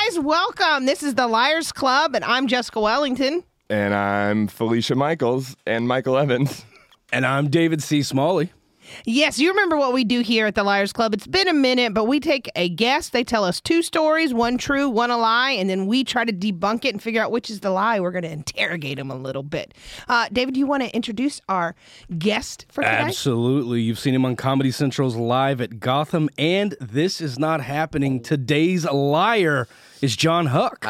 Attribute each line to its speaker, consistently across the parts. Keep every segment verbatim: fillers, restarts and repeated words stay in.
Speaker 1: guys. Welcome. This is the Liars Club, and I'm Jessica Wellington.
Speaker 2: And I'm Felicia Michaels and Michael Evans.
Speaker 3: And I'm David C. Smalley.
Speaker 1: Yes, you remember what we do here at the Liars Club. It's been a minute, but we take a guest. They tell us two stories, one true, one a lie, and then we try to debunk it and figure out which is the lie. We're going to interrogate them a little bit. Uh, David, do you want to introduce our guest for today?
Speaker 3: Absolutely. You've seen him on Comedy Central's Live at Gotham, and This Is Not Happening. Today's liar is John Huck.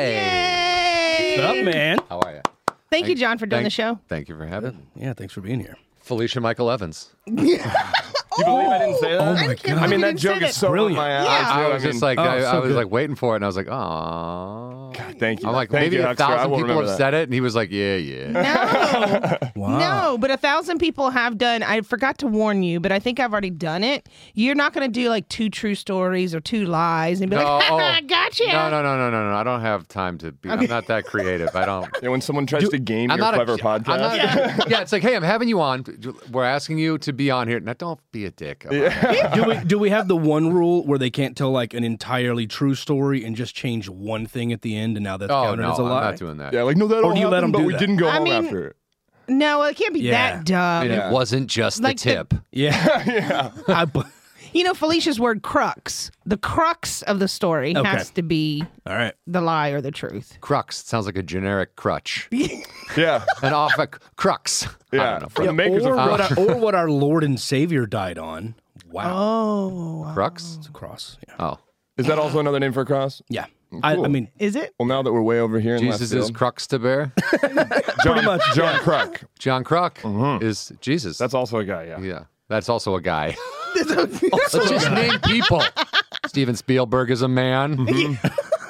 Speaker 1: Yay!
Speaker 3: What's up, man?
Speaker 4: How are you?
Speaker 1: Thank you, John, for doing
Speaker 4: thank,
Speaker 1: the show.
Speaker 4: Thank you for having me.
Speaker 3: Yeah, thanks for being here.
Speaker 4: Felicia Michael Evans.
Speaker 2: You believe I didn't say that?
Speaker 3: Oh, my
Speaker 1: I can't
Speaker 3: God.
Speaker 2: I
Speaker 1: believe
Speaker 2: mean,
Speaker 1: you
Speaker 2: that
Speaker 1: didn't
Speaker 2: joke
Speaker 1: say
Speaker 2: is so
Speaker 3: Brilliant.
Speaker 2: up my alley,
Speaker 1: Yeah.
Speaker 2: too.
Speaker 4: I was
Speaker 2: mean,
Speaker 4: just like,
Speaker 3: oh,
Speaker 4: I,
Speaker 3: so
Speaker 4: I was
Speaker 3: good.
Speaker 4: like waiting for it, and I was like, oh.
Speaker 2: God, thank you.
Speaker 4: I'm like,
Speaker 2: Thank
Speaker 4: maybe
Speaker 2: you,
Speaker 4: a
Speaker 2: Huckster. I
Speaker 4: thousand
Speaker 2: will
Speaker 4: people
Speaker 2: remember
Speaker 4: have
Speaker 2: that.
Speaker 4: said it, and he was like, yeah, yeah.
Speaker 1: No.
Speaker 3: Wow.
Speaker 1: No, but a thousand people have done. I forgot to warn you, but I think I've already done it. You're not going to do like two true stories or two lies and be
Speaker 4: No,
Speaker 1: like, ha, ha,
Speaker 4: oh.
Speaker 1: gotcha.
Speaker 4: No, no, no, no, no, no. I don't have time to be. I'm not that creative. I don't.
Speaker 2: Yeah, when someone tries to game
Speaker 4: I'm
Speaker 2: your
Speaker 4: not
Speaker 2: clever
Speaker 4: a,
Speaker 2: podcast.
Speaker 4: I'm not, yeah. yeah, it's like, hey, I'm having you on. We're asking you to be on here. Now, don't be a dick. about it.
Speaker 3: do we do we have the one rule where they can't tell like an entirely true story and just change one thing at the end, and now that's
Speaker 4: Oh,
Speaker 3: counted
Speaker 4: no,
Speaker 3: as a
Speaker 4: I'm
Speaker 3: lie?
Speaker 4: not doing that.
Speaker 2: Yeah, like, no, that
Speaker 3: Or
Speaker 2: all
Speaker 3: do you let
Speaker 2: happened,
Speaker 3: them
Speaker 2: but
Speaker 3: do
Speaker 2: we
Speaker 3: that?
Speaker 2: didn't go
Speaker 1: I
Speaker 2: home
Speaker 1: mean-
Speaker 2: after it.
Speaker 1: No, it can't be
Speaker 3: Yeah.
Speaker 1: that dumb.
Speaker 4: It wasn't just
Speaker 1: Like
Speaker 4: the
Speaker 1: the-
Speaker 4: tip.
Speaker 3: Yeah.
Speaker 2: Yeah.
Speaker 3: I bu-
Speaker 1: You know, Felicia's word crux. The crux of the story
Speaker 3: Okay.
Speaker 1: has to be
Speaker 3: All right.
Speaker 1: the lie or the truth.
Speaker 4: Crux sounds like a generic crutch.
Speaker 2: Yeah.
Speaker 4: An off a crux. I
Speaker 2: Yeah.
Speaker 4: don't know.
Speaker 2: For the makers
Speaker 3: or,
Speaker 2: of
Speaker 3: what our, or what our Lord and Savior died on. Wow.
Speaker 1: Oh.
Speaker 4: Crux?
Speaker 3: It's a cross. Yeah.
Speaker 4: Oh.
Speaker 2: Is that also another name for a cross?
Speaker 3: Yeah. I,
Speaker 2: Cool.
Speaker 3: I mean,
Speaker 1: Is it?
Speaker 2: Well, now that we're way over here in
Speaker 4: Jesus
Speaker 2: left
Speaker 4: is
Speaker 2: field,
Speaker 4: crux to bear.
Speaker 2: John, much, John Kruk.
Speaker 4: John Kruk is Jesus.
Speaker 2: That's also a guy, yeah.
Speaker 4: yeah. That's also a guy. Let's just name people. Steven Spielberg is a man.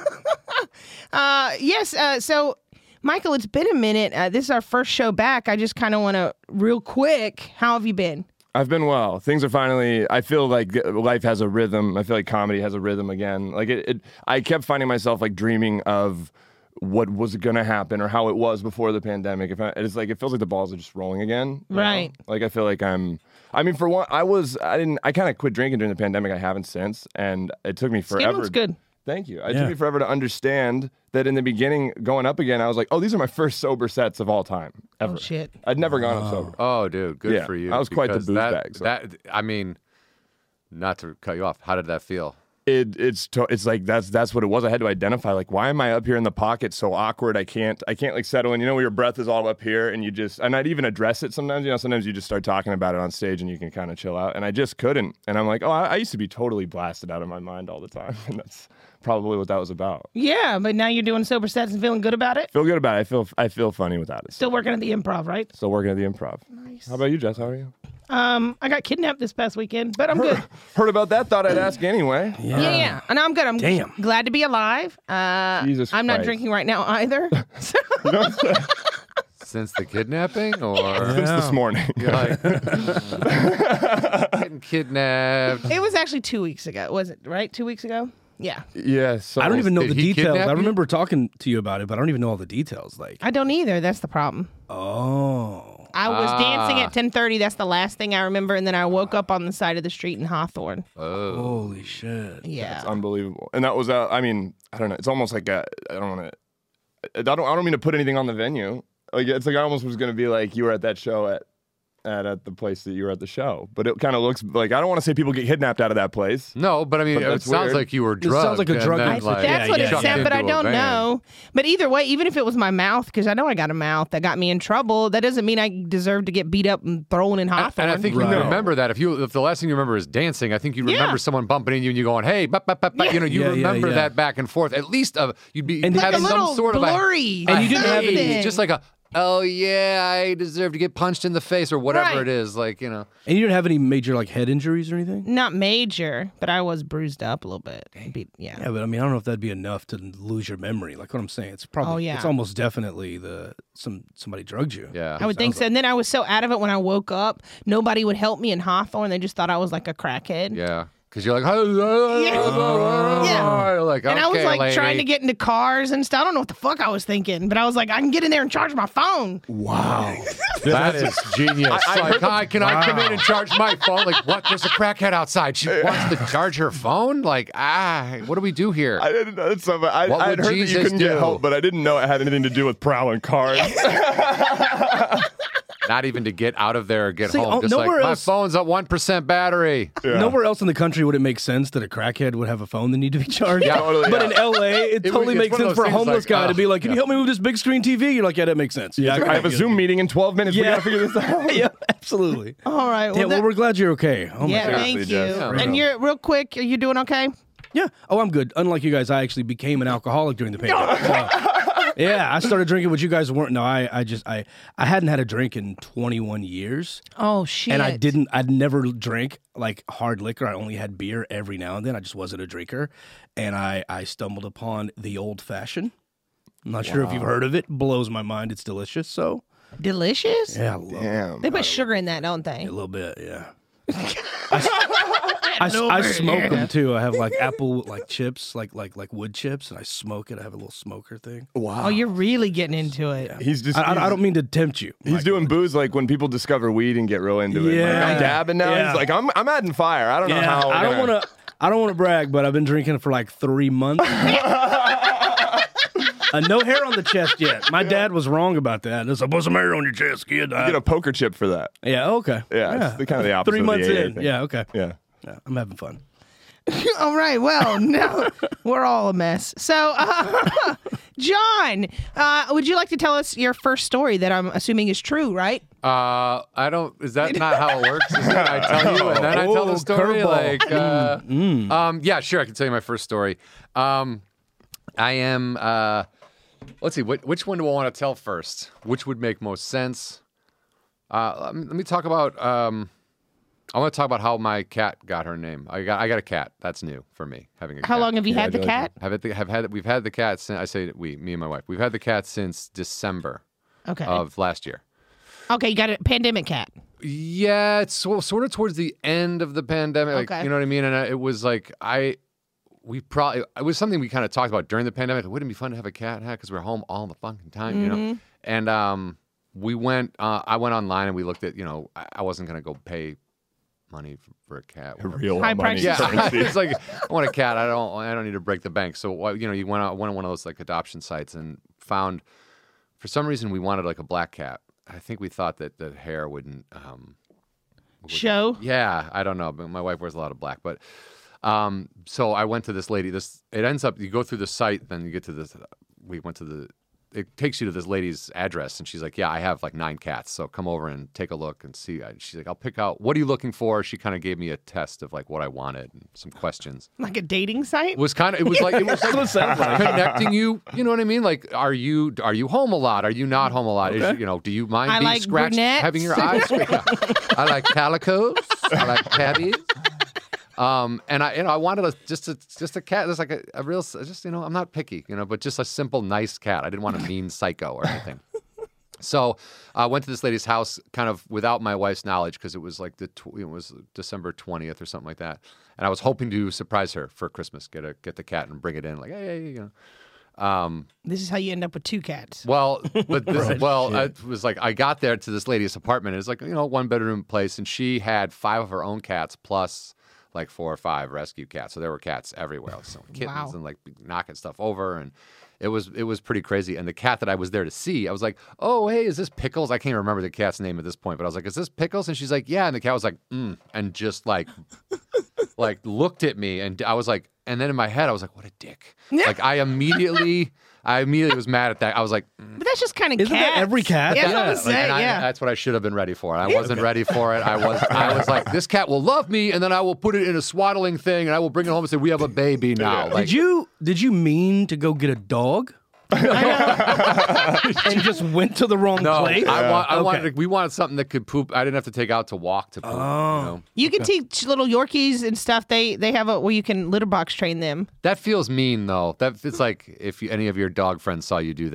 Speaker 1: Uh, yes. Uh, so, Michael, it's been a minute. Uh, this is our first show back. I just kind of want to, real quick, how have you been?
Speaker 2: I've been well. Things are finally, I feel like life has a rhythm. I feel like comedy has a rhythm again. Like it, it I kept finding myself like dreaming of what was going to happen or how it was before the pandemic. If I, it's like, it feels like the balls are just rolling again. you know?
Speaker 1: Right.
Speaker 2: Like I feel like I'm, I mean, for one, I was, I didn't, I kind of quit drinking during the pandemic. I haven't since. And it took me
Speaker 1: Skin
Speaker 2: forever.
Speaker 1: looks good.
Speaker 2: Thank you. It
Speaker 3: Yeah.
Speaker 2: took me forever to understand that in the beginning, going up again, I was like, oh, these are my first sober sets of all time, ever.
Speaker 1: Oh, shit.
Speaker 2: I'd never gone up sober.
Speaker 4: Oh, dude, good
Speaker 2: Yeah,
Speaker 4: for you.
Speaker 2: I was quite the
Speaker 4: because
Speaker 2: booze
Speaker 4: that,
Speaker 2: bag, so.
Speaker 4: That I mean, not to cut you off. How did that feel?
Speaker 2: It, it's to, it's like that's that's what it was. I had to identify like, why am I up here in the pocket so awkward? I can't I can't like settle in. You know, where your breath is all up here and you just and I'd even address it sometimes. You know, sometimes you just start talking about it on stage and you can kind of chill out. And I just couldn't. And I'm like, oh, I, I used to be totally blasted out of my mind all the time, and that's probably what that was about.
Speaker 1: Yeah, but now you're doing sober sets and feeling good about it?
Speaker 2: Feel good about it. I feel I feel funny without it.
Speaker 1: Still working at the Improv, right?
Speaker 2: Still working at the Improv.
Speaker 1: Nice.
Speaker 2: How about you, Jess? How are you?
Speaker 1: Um, I got kidnapped this past weekend, but I'm good.
Speaker 2: Heard about that? Thought I'd ask anyway.
Speaker 3: yeah.
Speaker 1: Yeah, yeah. And I'm good. I'm
Speaker 3: Damn.
Speaker 1: glad to be alive. Uh,
Speaker 2: Jesus
Speaker 1: I'm not
Speaker 2: Christ.
Speaker 1: drinking right now either.
Speaker 4: Since the kidnapping, or
Speaker 2: Since this morning.
Speaker 4: you're like getting kidnapped?
Speaker 1: It was actually two weeks ago. Was it right? Two weeks ago? Yeah.
Speaker 2: Yeah. So
Speaker 3: I don't even know
Speaker 4: Did
Speaker 3: the
Speaker 4: he
Speaker 3: details.
Speaker 4: kidnap
Speaker 3: I
Speaker 4: you?
Speaker 3: remember talking to you about it, but I don't even know all the details. Like,
Speaker 1: I don't either. That's the problem.
Speaker 3: oh.
Speaker 1: I was
Speaker 4: Ah.
Speaker 1: dancing at ten thirty. That's the last thing I remember. And then I woke up on the side of the street in Hawthorne.
Speaker 4: Oh,
Speaker 3: Holy shit.
Speaker 1: Yeah.
Speaker 2: It's unbelievable. And that was, uh, I mean, I don't know. It's almost like a, I don't want to, I don't, I don't mean to put anything on the venue. Like, it's like I almost was going to be like, you were at that show at, at, at the place that you were at the show. But it kind of looks like, I don't want to say people get kidnapped out of that place.
Speaker 4: no, but I mean,
Speaker 2: But
Speaker 4: it
Speaker 2: that's
Speaker 4: sounds
Speaker 2: weird.
Speaker 4: like you were
Speaker 3: It
Speaker 4: drugged.
Speaker 3: sounds like a
Speaker 4: and
Speaker 3: drug
Speaker 4: then,
Speaker 3: I-
Speaker 4: like,
Speaker 1: That's what it
Speaker 4: chucked
Speaker 1: said, but I
Speaker 4: into a
Speaker 1: don't
Speaker 4: van.
Speaker 1: know. But either way, even if it was my mouth, because I know I got a mouth that got me in trouble, that doesn't mean I deserve to get beat up and thrown in
Speaker 4: And,
Speaker 1: Hawthorne.
Speaker 4: and I think
Speaker 3: Right.
Speaker 4: you remember that. If you, if the last thing you remember is dancing, I think you remember
Speaker 1: Yeah.
Speaker 4: someone bumping into you and you going, "Hey, bop, bop, bop, bop,"
Speaker 1: Yeah.
Speaker 4: you know, you
Speaker 3: Yeah, yeah,
Speaker 4: remember
Speaker 3: yeah.
Speaker 4: that back and forth. At least uh, you'd be
Speaker 3: And
Speaker 4: have
Speaker 1: like a
Speaker 4: some
Speaker 1: little
Speaker 4: sort of
Speaker 1: blurry.
Speaker 4: a,
Speaker 3: And you didn't have any-
Speaker 1: something.
Speaker 4: just like a, oh yeah, I deserve to get punched in the face or whatever
Speaker 1: Right.
Speaker 4: it is. Like, you know,
Speaker 3: And you didn't have any major like head injuries or anything?
Speaker 1: Not major, but I was bruised up a little bit. Beat, yeah.
Speaker 3: Yeah, but I mean, I don't know if that'd be enough to lose your memory. Like what I'm saying, it's probably,
Speaker 1: Oh, yeah.
Speaker 3: it's almost definitely the some somebody drugged you.
Speaker 4: yeah.
Speaker 1: I would think so. And then I was so out of it when I woke up, nobody would help me in Hawthorne. They just thought I was like a crackhead.
Speaker 4: Yeah. Because you're like, oh,
Speaker 1: Yeah. Yeah.
Speaker 4: like,
Speaker 1: And I was
Speaker 4: okay,
Speaker 1: like
Speaker 4: lady.
Speaker 1: trying to get into cars and stuff. I don't know what the fuck I was thinking, but I was like, I can get in there and charge my phone.
Speaker 2: Wow.
Speaker 4: That is genius.
Speaker 2: I- I
Speaker 4: like,
Speaker 2: heard the-
Speaker 4: hi, can I come in and charge my phone? Like, what? There's a crackhead outside. She wants to charge her phone? Like, ah, what do we do here?
Speaker 2: I didn't know something. I,
Speaker 4: What
Speaker 2: I
Speaker 4: would
Speaker 2: had heard that you
Speaker 4: Jesus
Speaker 2: couldn't
Speaker 4: do?
Speaker 2: get help, but I didn't know it had anything to do with prowling cars.
Speaker 4: Not even to get out of there or get
Speaker 3: See,
Speaker 4: home.
Speaker 3: oh,
Speaker 4: Just like,
Speaker 3: nowhere
Speaker 4: my
Speaker 3: else-
Speaker 4: phone's at one percent battery.
Speaker 2: Yeah.
Speaker 3: Nowhere else in the country would it make sense that a crackhead would have a phone that need to be charged.
Speaker 4: Yeah,
Speaker 2: totally,
Speaker 3: But
Speaker 2: yeah.
Speaker 3: in L A, it,
Speaker 4: It
Speaker 3: totally
Speaker 4: was- it's
Speaker 3: makes
Speaker 4: one of
Speaker 3: sense for a
Speaker 4: those things
Speaker 3: homeless
Speaker 4: like,
Speaker 3: guy
Speaker 4: uh,
Speaker 3: to be like, "Can
Speaker 4: yeah.
Speaker 3: you help me move this big screen T V?" You're like, "Yeah, that makes sense." Yeah,
Speaker 2: It's like, I have a Zoom meeting in twelve minutes. We
Speaker 3: Yeah.
Speaker 2: gotta figure this out.
Speaker 3: yeah, absolutely.
Speaker 1: All right.
Speaker 3: Yeah,
Speaker 1: Well,
Speaker 3: well,
Speaker 1: that-
Speaker 3: we're glad you're okay. Oh my
Speaker 1: yeah,
Speaker 3: God.
Speaker 1: thank you.
Speaker 2: Jeff.
Speaker 4: Yeah,
Speaker 1: and
Speaker 2: right
Speaker 1: you're real quick. Are you doing okay?
Speaker 3: Yeah. Oh, I'm good. Unlike you guys, I actually became an alcoholic during the pandemic. So, yeah, I started drinking what you guys weren't. No, I, I just, I, I hadn't had a drink in twenty-one years,
Speaker 1: Oh shit.
Speaker 3: and I didn't. I'd never drank like hard liquor. I only had beer every now and then. I just wasn't a drinker, and I, I stumbled upon the old fashioned. I'm not sure if you've heard of it. Blows my mind. It's delicious. So,
Speaker 1: Delicious.
Speaker 3: yeah, I love it.
Speaker 2: Damn.
Speaker 1: They put sugar in that, don't they?
Speaker 3: A little bit, yeah. I, I, I smoke them too. I have like apple like chips, like like like wood chips, and I smoke it. I have a little smoker thing.
Speaker 2: Wow.
Speaker 1: Oh, you're really getting into it.
Speaker 2: He's just.
Speaker 3: I, I, I
Speaker 2: he's-
Speaker 3: don't mean to tempt you.
Speaker 2: He's
Speaker 3: Like,
Speaker 2: doing booze like when people discover weed and get real into it.
Speaker 3: Yeah.
Speaker 2: Like, I'm dabbing now.
Speaker 3: Yeah.
Speaker 2: He's like, I'm, I'm adding fire. I don't know
Speaker 3: yeah,
Speaker 2: how.
Speaker 3: I don't
Speaker 2: gonna-
Speaker 3: want to. I don't want to brag, but I've been drinking for like three months. uh, no hair on the chest yet. My dad was wrong about that. There's a put some hair on your chest, kid.
Speaker 2: Get a poker chip for that.
Speaker 3: yeah, okay.
Speaker 2: Yeah, it's the kind of the opposite.
Speaker 3: Three
Speaker 2: of the
Speaker 3: months
Speaker 2: A A
Speaker 3: in.
Speaker 2: thing.
Speaker 3: Yeah, okay.
Speaker 2: Yeah.
Speaker 3: Yeah, I'm having fun.
Speaker 1: All right. Well, no, we're all a mess. So, uh, John, uh, would you like to tell us your first story that I'm assuming is true, right?
Speaker 4: Uh, I don't. Is that not how it works? Is that I tell you and then I tell
Speaker 3: Oh,
Speaker 4: the story?
Speaker 3: curveball.
Speaker 4: Like, uh, um, yeah, sure. I can tell you my first story. Um, I am. Uh, let's see. Which, which one do I want to tell first? Which would make most sense? Uh, let me, let me talk about. Um, I want to talk about how my cat got her name. I got. I got a cat. That's new for me. Having a
Speaker 1: How
Speaker 4: cat.
Speaker 1: long have you had the cat?
Speaker 4: Have it. Have had. We've had the cat since. I say we. Me and my wife. We've had the cat since December
Speaker 1: Okay.
Speaker 4: of last year.
Speaker 1: Okay, you got a pandemic cat.
Speaker 4: Yeah, it's so, sort of towards the end of the pandemic. Like,
Speaker 1: Okay.
Speaker 4: you know what I mean? And I, it was like I, we probably it was something we kind of talked about during the pandemic. It wouldn't be fun to have a cat, because we're home all the fucking time, you know. And um, we went. Uh, I went online and we looked at. You know, I, I wasn't gonna go pay money for, for a cat. whatever.
Speaker 2: Real
Speaker 1: High
Speaker 2: money.
Speaker 1: prices.
Speaker 4: Yeah,
Speaker 2: currency.
Speaker 4: it's like I want a cat. I don't. I don't need to break the bank. So well, you know, you went out went on one of those like adoption sites and found. For some reason, we wanted like a black cat. I think we thought that the hair wouldn't. Um,
Speaker 1: Show.
Speaker 4: yeah, I don't know. But my wife wears a lot of black, but um, so I went to this lady. This it ends up you go through the site, then you get to this. We went to the. It takes you to this lady's address, and she's like, "Yeah, I have like nine cats, so come over and take a look and see." She's like, "I'll pick out what are you looking for." She kind of gave me a test of like what I wanted and some questions.
Speaker 1: Like a dating site?
Speaker 4: It was kind of it was like it was
Speaker 3: That's what it sounds like.
Speaker 4: connecting you. You know what I mean? Like, are you are you home a lot? Are you not home a lot? Is,
Speaker 3: Okay.
Speaker 4: you know, do you mind
Speaker 1: I
Speaker 4: being
Speaker 1: like
Speaker 4: scratched,
Speaker 1: brunettes.
Speaker 4: having your eyes? scratched? I like calicos. I like tabbies. Um, and I, you know, I wanted a just a just a cat, just like a, a real, just you know, I'm not picky, you know, but just a simple, nice cat. I didn't want a mean psycho or anything. So I went to this lady's house, kind of without my wife's knowledge, because it was like the tw- it was December twentieth or something like that, and I was hoping to surprise her for Christmas, get a get the cat and bring it in, like hey, you know. Um,
Speaker 1: This is how you end up with two cats.
Speaker 4: well, but this, well, it was like I got there to this lady's apartment. It was like you know one bedroom place, and she had five of her own cats plus like four or five rescue cats. So there were cats everywhere, so kittens
Speaker 1: Wow.
Speaker 4: and like knocking stuff over, and it was it was pretty crazy. And the cat that I was there to see, I was like, oh hey, is this Pickles? I can't remember the cat's name at this point, but I was like, is this Pickles? And she's like, yeah. And the cat was like, mm, and just like like looked at me, and I was like, and then in my head I was like, what a dick. Like I immediately. I immediately was mad at that. I was like, mm.
Speaker 1: But that's just kind of
Speaker 3: Isn't that every cat?
Speaker 1: Yeah,
Speaker 3: Yeah,
Speaker 1: I was
Speaker 3: like-
Speaker 1: saying,
Speaker 4: And I-
Speaker 1: yeah.
Speaker 4: that's what I should have been ready for. I wasn't ready for it. I was I was like, this cat will love me, and then I will put it in a swaddling thing, and I will bring it home and say, we have a baby now. Like,
Speaker 3: Did you did you mean to go get a dog? and just went to the wrong
Speaker 4: no,
Speaker 3: place?
Speaker 4: I, want, I
Speaker 3: Okay.
Speaker 4: wanted. We wanted something that could poop. I didn't have to take out to walk to poop. You know?
Speaker 1: You can teach little Yorkies and stuff. They they have a where you can litter box train them.
Speaker 4: That feels mean, though. That it's like if you, any of your dog friends saw you do that,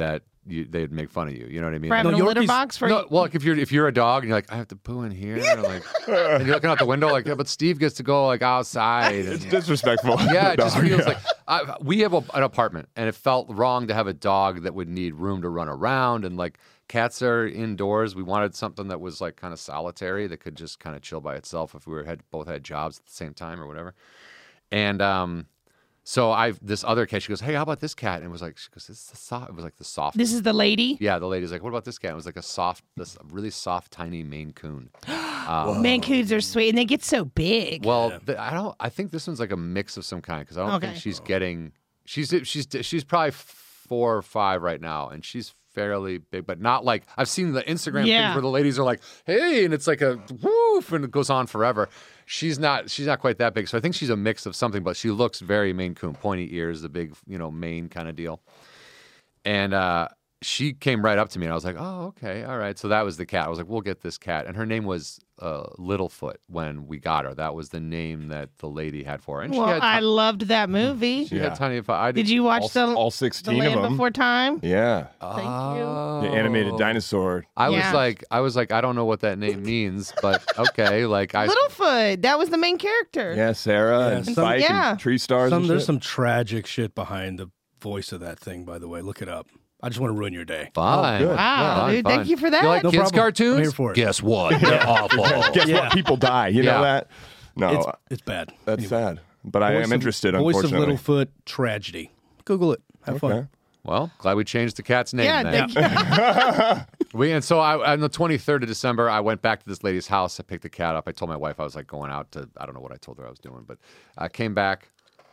Speaker 4: you, they'd make fun of you. You know what I mean?
Speaker 1: For having
Speaker 3: No,
Speaker 1: a litter
Speaker 3: Yorkies-
Speaker 1: box for
Speaker 4: No, well, like if you're if you're a dog and you're like, I have to poo in here, and, like, and you're looking out the window like, yeah, but Steve gets to go like outside.
Speaker 2: It's
Speaker 4: And,
Speaker 2: disrespectful.
Speaker 4: yeah,
Speaker 2: The
Speaker 4: it just
Speaker 2: dog,
Speaker 4: feels
Speaker 2: yeah.
Speaker 4: like I, we have a, an apartment, and it felt wrong to have a dog that would need room to run around, and like cats are indoors. We wanted something that was like kind of solitary that could just kind of chill by itself if we were had both had jobs at the same time or whatever. And um, so I this other cat, she goes, hey, how about this cat? And it was like, she goes, this is the soft. It was like the soft.
Speaker 1: This is the lady.
Speaker 4: Yeah, the lady's like, what about this cat? It was like a soft, this really soft, tiny Maine Coon. Um,
Speaker 1: Mancoons are sweet, and they get so big.
Speaker 4: well, the, I don't. I think this one's like a mix of some kind because I don't
Speaker 1: Okay.
Speaker 4: think she's getting. She's she's she's probably four or five right now, and she's fairly big, but not like I've seen the Instagram
Speaker 1: Yeah.
Speaker 4: things where the ladies are like, "Hey," and it's like a woof, and it goes on forever. She's not. She's not quite that big, so I think she's a mix of something. But she looks very Maine Coon, pointy ears, the big, you know, mane kind of deal. And uh, she came right up to me, and I was like, "Oh, okay, all right." So that was the cat. I was like, "We'll get this cat," and her name was uh, Littlefoot when we got her. That was the name that the lady had for her. And
Speaker 1: well,
Speaker 4: she had,
Speaker 1: I loved that movie.
Speaker 4: she
Speaker 2: Yeah.
Speaker 4: had tiny. I
Speaker 1: Did you watch
Speaker 2: all,
Speaker 1: the
Speaker 2: all
Speaker 1: The
Speaker 2: sixteen
Speaker 1: Land
Speaker 2: of them.
Speaker 1: Before Time?
Speaker 2: Yeah.
Speaker 1: Thank you.
Speaker 4: Oh.
Speaker 2: The animated dinosaur.
Speaker 4: I was
Speaker 1: Yeah.
Speaker 4: like, I was like, I don't know what that name means, but okay, like I.
Speaker 1: Littlefoot. That was the main character.
Speaker 2: Yeah, Sarah
Speaker 3: Yeah,
Speaker 2: and
Speaker 3: some-
Speaker 2: Spike
Speaker 1: yeah.
Speaker 2: and Tree Stars.
Speaker 3: Some,
Speaker 2: and
Speaker 3: there's
Speaker 2: shit.
Speaker 3: some tragic shit behind the voice of that thing, by the way. Look it up. I just want to ruin your day.
Speaker 4: Fine.
Speaker 2: good.
Speaker 1: Wow,
Speaker 4: Fine,
Speaker 1: dude.
Speaker 4: fine.
Speaker 1: Thank you for that.
Speaker 4: You like
Speaker 3: No
Speaker 4: kids'
Speaker 3: problem. I'm
Speaker 4: cartoons?
Speaker 3: here for it.
Speaker 4: Guess what? They're awful.
Speaker 2: Guess
Speaker 3: Yeah.
Speaker 2: what? People die. You
Speaker 4: Yeah.
Speaker 2: know that? No,
Speaker 3: It's, it's bad.
Speaker 2: that's
Speaker 3: Anyway.
Speaker 2: sad. But I
Speaker 3: Voice
Speaker 2: am
Speaker 3: of-
Speaker 2: interested,
Speaker 3: Voice
Speaker 2: unfortunately.
Speaker 3: of Littlefoot tragedy. Google it. Have
Speaker 2: Okay.
Speaker 3: fun.
Speaker 4: Well, glad we changed the cat's name.
Speaker 1: yeah,
Speaker 4: then.
Speaker 1: thank you.
Speaker 4: We and so I, on the twenty-third of December, I went back to this lady's house. I picked the cat up. I told my wife I was like going out to, I don't know what I told her I was doing, but I came back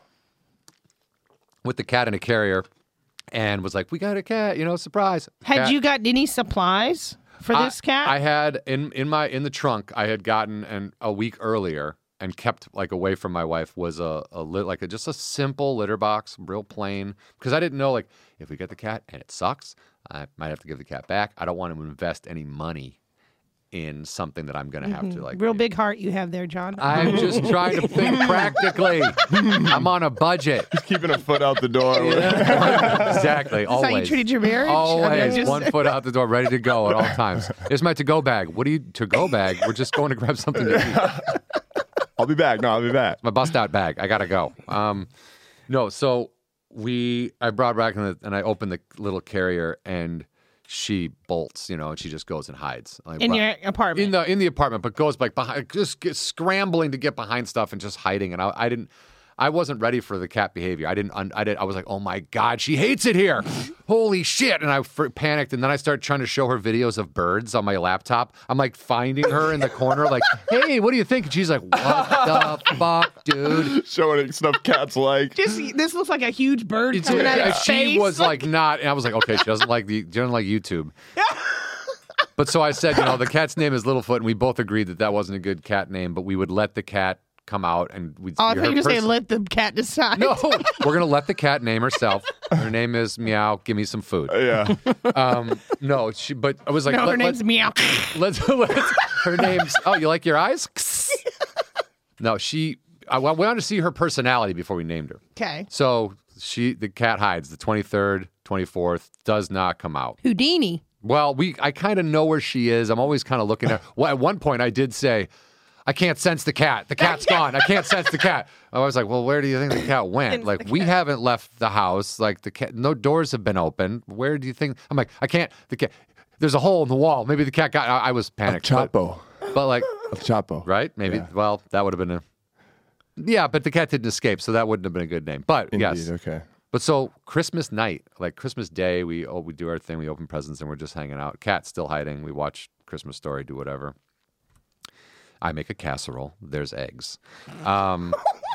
Speaker 4: with the cat in a carrier and was like, we got a cat, you know, surprise.
Speaker 1: Had
Speaker 4: Cat-
Speaker 1: you got any supplies for
Speaker 4: I-
Speaker 1: this cat?
Speaker 4: I had in in my in the trunk. I had gotten an a week earlier and kept like away from my wife was a a lit, like a, just a simple litter box, real plain. Because I didn't know like if we get the cat and it sucks, I might have to give the cat back. I don't want to invest any money in something that I'm going to have to like.
Speaker 1: Real big heart you have there, John.
Speaker 4: I'm just trying to think practically. I'm on a budget.
Speaker 2: Keeping a foot out the door.
Speaker 4: Exactly.
Speaker 1: Is that how you
Speaker 4: Always.
Speaker 1: treated your marriage? I mean, I'm
Speaker 4: Always
Speaker 1: just-
Speaker 4: one foot out the door, ready to go at all times. Here's my to-go bag. What do you to-go bag? We're just going to grab something to eat.
Speaker 2: I'll be back. No, I'll be back.
Speaker 4: My bust-out bag. I gotta go. Um, no, so we I brought back in the, and I opened the little carrier and she bolts, you know, and she just goes and hides. Like,
Speaker 1: in
Speaker 4: right-
Speaker 1: your apartment.
Speaker 4: in the in the apartment, but goes like behind, just get, scrambling to get behind stuff and just hiding. And I, I didn't, I wasn't ready for the cat behavior. I didn't, I did, I was like, oh my god, she hates it here. Holy shit! And I fr- panicked, and then I started trying to show her videos of birds on my laptop. I'm like finding her in the corner, like, hey, what do you think? And she's like, what the fuck, dude?
Speaker 2: Showing stuff cats like.
Speaker 1: Just this looks like a huge bird
Speaker 4: It's-
Speaker 1: coming out of
Speaker 4: and
Speaker 1: its
Speaker 4: she
Speaker 1: face.
Speaker 4: was like not, and I was like, okay, she doesn't like the, she doesn't like YouTube. But so I said, you know, the cat's name is Littlefoot, and we both agreed that that wasn't a good cat name, but we would let the cat come out and we'd.
Speaker 1: Oh, I
Speaker 4: hear
Speaker 1: thought you were
Speaker 4: her
Speaker 1: saying
Speaker 4: person-
Speaker 1: let the cat decide.
Speaker 4: No, we're gonna let the cat name herself. Her name is Meow. Give me some food.
Speaker 2: Yeah.
Speaker 4: Um, no, she. But I was like,
Speaker 1: no,
Speaker 4: let,
Speaker 1: her name's
Speaker 4: let,
Speaker 1: Meow.
Speaker 4: let's, let's. Her name's. Oh, you like your eyes? No, she. I wa- we wanted to see her personality before we named her.
Speaker 1: Okay.
Speaker 4: So she, the cat hides. The twenty-third, twenty-fourth does not come out.
Speaker 1: Houdini.
Speaker 4: Well, we. I kind of know where she is. I'm always kind of looking at. Well, at one point, I did say, I can't sense the cat. The cat's gone. I can't sense the cat. I was like, well, where do you think the cat went?
Speaker 1: Sense
Speaker 4: Like,
Speaker 1: the
Speaker 4: we
Speaker 1: cat.
Speaker 4: haven't left the house. Like, the cat, no doors have been opened. Where do you think? I'm like, I can't. The cat. There's a hole in the wall. Maybe the cat got. I, I was panicked. But,
Speaker 2: Chapo.
Speaker 4: but like,
Speaker 2: Of Chapo.
Speaker 4: right? Maybe.
Speaker 2: Yeah.
Speaker 4: Well, that would have been a. Yeah, but the cat didn't escape, so that wouldn't have been a good name. But
Speaker 2: Indeed.
Speaker 4: yes.
Speaker 2: Okay.
Speaker 4: But so Christmas night, like Christmas Day, we oh we do our thing, we open presents, and we're just hanging out. Cat's still hiding. We watch Christmas Story, do whatever. I make a casserole. There's eggs. Um,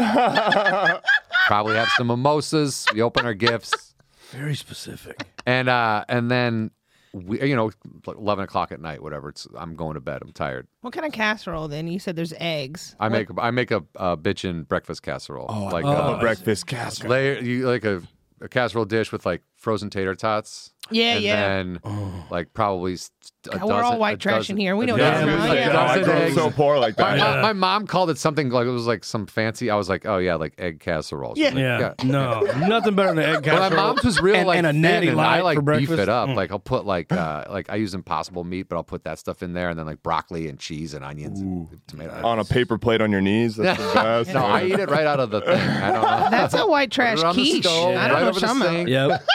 Speaker 4: probably have some mimosas. We open our gifts,
Speaker 3: Very specific.
Speaker 4: and uh, and then we, you know, like eleven o'clock at night, whatever. It's I'm going to bed. I'm tired.
Speaker 1: What kind of casserole then? You said there's eggs.
Speaker 4: I make I make a, a bitchin' breakfast casserole. like
Speaker 3: oh,
Speaker 4: uh,
Speaker 3: I
Speaker 2: Breakfast casserole.
Speaker 4: layer you like a, a casserole dish with like frozen tater tots.
Speaker 1: Yeah,
Speaker 4: and
Speaker 1: yeah.
Speaker 4: then like probably s- a
Speaker 1: God, we're all
Speaker 4: dozen-
Speaker 1: white
Speaker 4: a
Speaker 1: trash
Speaker 4: dozen-
Speaker 1: in here. We
Speaker 4: a
Speaker 1: know
Speaker 4: dozen-
Speaker 1: that.
Speaker 4: like
Speaker 1: Yeah.
Speaker 4: a
Speaker 2: God, I
Speaker 4: dozen
Speaker 2: grew up
Speaker 4: eggs.
Speaker 2: so poor like
Speaker 4: My,
Speaker 2: that.
Speaker 4: my, my mom called it something like it was like some fancy. I was like, oh yeah, like egg casserole. She's
Speaker 1: Yeah.
Speaker 4: like,
Speaker 3: Yeah, no, nothing better than egg
Speaker 4: Well,
Speaker 3: casserole.
Speaker 4: my mom's was real
Speaker 3: and,
Speaker 4: like
Speaker 3: and a
Speaker 4: thin,
Speaker 3: natty
Speaker 4: and I
Speaker 3: light
Speaker 4: like
Speaker 3: for
Speaker 4: beef
Speaker 3: breakfast.
Speaker 4: it up.
Speaker 3: Mm.
Speaker 4: Like I'll put like uh like I use Impossible meat, but I'll put that stuff in there, and then like broccoli and cheese and onions and tomato.
Speaker 2: On a paper plate on your knees. That's the best.
Speaker 4: No, I eat it right out of the thing. I don't know.
Speaker 1: That's a white trash
Speaker 4: Put it on the
Speaker 1: quiche.
Speaker 4: stove,
Speaker 1: I don't
Speaker 4: right
Speaker 1: know
Speaker 4: over the
Speaker 1: what you're
Speaker 4: sink.
Speaker 3: Yep.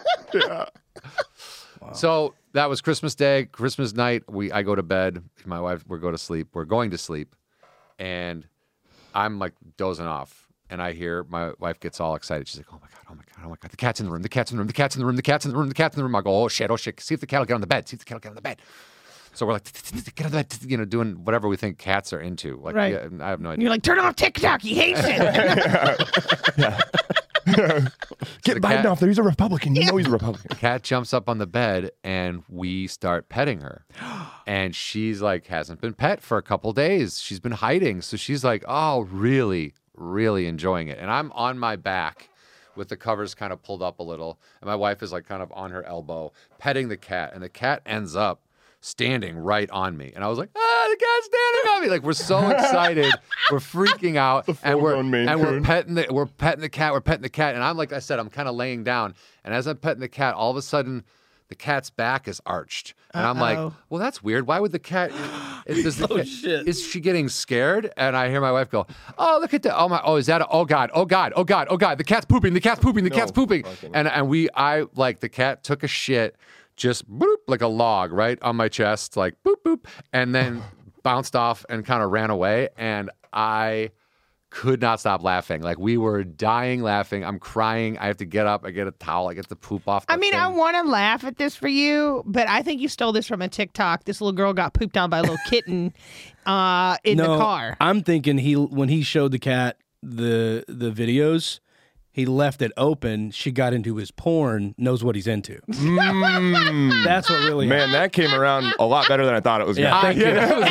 Speaker 4: So that was Christmas Day, Christmas night. We I go to bed. My wife, we go to sleep. We're going to sleep, and I'm like dozing off, and I hear my wife gets all excited. She's like, "Oh my god, oh my god, oh my god! The cat's in the room! The cat's in the room! The cat's in the room! The cat's in the room! The cat's in the room!" I go, "Oh shit! Oh shit! See if the cat will get on the bed! See if the cat will get on the bed!" So we're like, "Get on the bed!" You know, doing whatever we think cats are into. Like,
Speaker 1: Right.
Speaker 4: yeah, I have no
Speaker 1: And
Speaker 4: idea.
Speaker 1: you're like, turn off TikTok. He hates it.
Speaker 2: Get
Speaker 4: the
Speaker 2: Biden
Speaker 4: cat-
Speaker 2: off there. He's a Republican. You know he's a Republican.
Speaker 4: Cat jumps up on the bed and we start petting her. And she's like, hasn't been pet for a couple days. She's been hiding. So she's like, oh, really, really enjoying it. And I'm on my back with the covers kind of pulled up a little. And my wife is like kind of on her elbow, petting the cat. And the cat ends up standing right on me. And I was like, ah, the cat's standing on me. Like, we're so excited. We're freaking out. And we're
Speaker 2: full-grown Maine
Speaker 4: and we're
Speaker 2: Coon.
Speaker 4: petting the we're petting the cat, we're petting the cat. And I'm like I said, I'm kind of laying down. And as I'm petting the cat, all of a sudden the cat's back is arched. And I'm like,
Speaker 1: Uh-oh.
Speaker 4: well, that's weird. Why would the cat is, does the
Speaker 3: Oh,
Speaker 4: cat-
Speaker 3: shit.
Speaker 4: is she getting scared? And I hear my wife go, oh, look at that. Oh my oh, is that a, oh God, oh God, oh God, oh God, the cat's pooping, the cat's pooping, the cat's pooping.
Speaker 2: fucking-
Speaker 4: And and we I like the cat took a shit just boop like a log right on my chest, like boop boop, and then bounced off and kind of ran away. And I could not stop laughing. Like we were dying laughing. I'm crying. I have to get up. I get a towel. I get the poop off.
Speaker 1: I
Speaker 4: the
Speaker 1: mean,
Speaker 4: thing.
Speaker 1: I want to laugh at this for you, but I think you stole this from a TikTok. This little girl got pooped on by a little kitten uh, in
Speaker 3: no,
Speaker 1: the car.
Speaker 3: I'm thinking he when he showed the cat the the videos, he left it open. She got into his porn. Knows what he's into.
Speaker 2: Mm.
Speaker 3: That's what really
Speaker 2: Man, that came around a lot better than I thought it was going
Speaker 3: Yeah,
Speaker 2: to.
Speaker 3: thank you.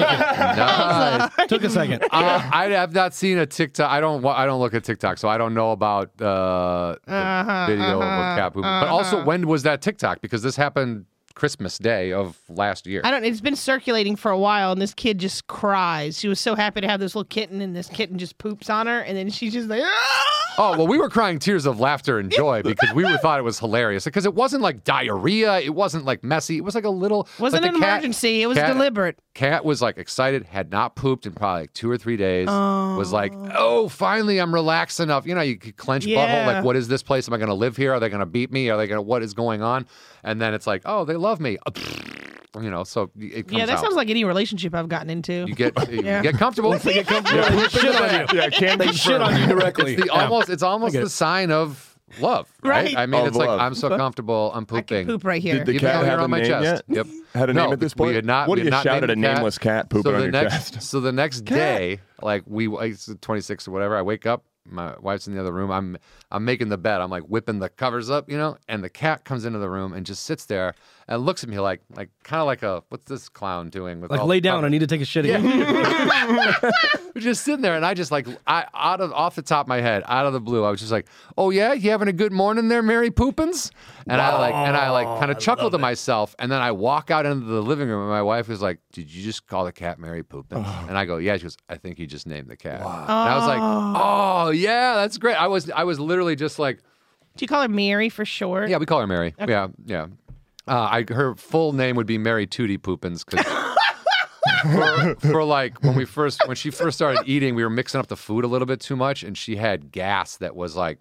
Speaker 4: Nice.
Speaker 3: Took a second.
Speaker 4: uh, I have not seen a TikTok. I don't. wa- I don't look at TikTok, so I don't know about uh, the
Speaker 1: Uh-huh,
Speaker 4: video of
Speaker 1: uh-huh,
Speaker 4: a cat pooping. But also, when was that TikTok? Because this happened Christmas Day of last year.
Speaker 1: I don't. It's been circulating for a while, and this kid just cries. She was so happy to have this little kitten, and this kitten just poops on her, and then she's just like, "Ah!"
Speaker 4: Oh well, we were crying tears of laughter and joy because we were thought it was hilarious because it wasn't like diarrhea. It wasn't like messy. It was like a little.
Speaker 1: Wasn't
Speaker 4: like
Speaker 1: an
Speaker 4: the cat-
Speaker 1: emergency. It was
Speaker 4: cat-
Speaker 1: deliberate.
Speaker 4: Cat was like excited, had not pooped in probably like two or three days. Was like, oh, finally I'm relaxed enough. You know, you could clench butthole.
Speaker 1: Yeah.
Speaker 4: Like, what is this place? Am I going to live here? Are they going to beat me? Are they going to? What is going on? And then it's like, oh, they love me. You know, so it comes
Speaker 1: Yeah, that
Speaker 4: out.
Speaker 1: sounds like any relationship I've gotten into.
Speaker 4: You get you
Speaker 1: Yeah.
Speaker 4: get comfortable.
Speaker 3: They shit on you.
Speaker 2: Yeah, can't
Speaker 3: They shit on you directly.
Speaker 4: It's the
Speaker 3: Yeah.
Speaker 4: almost. It's almost
Speaker 3: get
Speaker 4: the
Speaker 3: it.
Speaker 4: sign of love, right?
Speaker 1: Right.
Speaker 4: I mean,
Speaker 2: Of
Speaker 4: it's like
Speaker 2: love.
Speaker 4: I'm so comfortable. I'm
Speaker 1: I
Speaker 4: pooping.
Speaker 1: can poop right here.
Speaker 2: Did the
Speaker 4: Even
Speaker 2: cat
Speaker 4: though you're
Speaker 2: have a
Speaker 4: on my
Speaker 2: name
Speaker 4: chest.
Speaker 2: yet?
Speaker 4: Yep.
Speaker 2: Had a
Speaker 4: No,
Speaker 2: name at this point?
Speaker 4: We had not.
Speaker 2: What
Speaker 4: we
Speaker 2: do you
Speaker 4: had not
Speaker 2: shout
Speaker 4: named
Speaker 2: at a
Speaker 4: the cat.
Speaker 2: nameless cat pooping
Speaker 4: so
Speaker 2: on
Speaker 4: the
Speaker 2: your
Speaker 4: next,
Speaker 2: chest?
Speaker 4: So the next day, like we, it's the twenty-sixth or whatever. I wake up. My wife's in the other room. I'm I'm making the bed. I'm like whipping the covers up, you know. And the cat comes into the room and just sits there and looks at me like like kind of like a what's this clown doing? With
Speaker 3: Like
Speaker 4: all
Speaker 3: lay
Speaker 4: the
Speaker 3: down.
Speaker 4: covers?
Speaker 3: I need to take a shit again.
Speaker 4: We're just sitting there, and I just like, I out of off the top of my head, out of the blue, I was just like, "Oh yeah, you having a good morning there, Mary Poopins?" And I like, and I like, kind of chuckled to myself, and then I walk out into the living room, and my wife was like, "Did you just call the cat Mary Poopins?" And I go, "Yeah." She goes, "I think you just named the cat." And I was like, "Oh yeah, that's great." I was, I was literally just like,
Speaker 1: Do you call her Mary for short?
Speaker 4: "Yeah, we call her Mary." Yeah, yeah. Uh, I her full name would be Mary Tootie Poopins because. for, for like when we first when she first started eating, we were mixing up the food a little bit too much, and she had gas that was like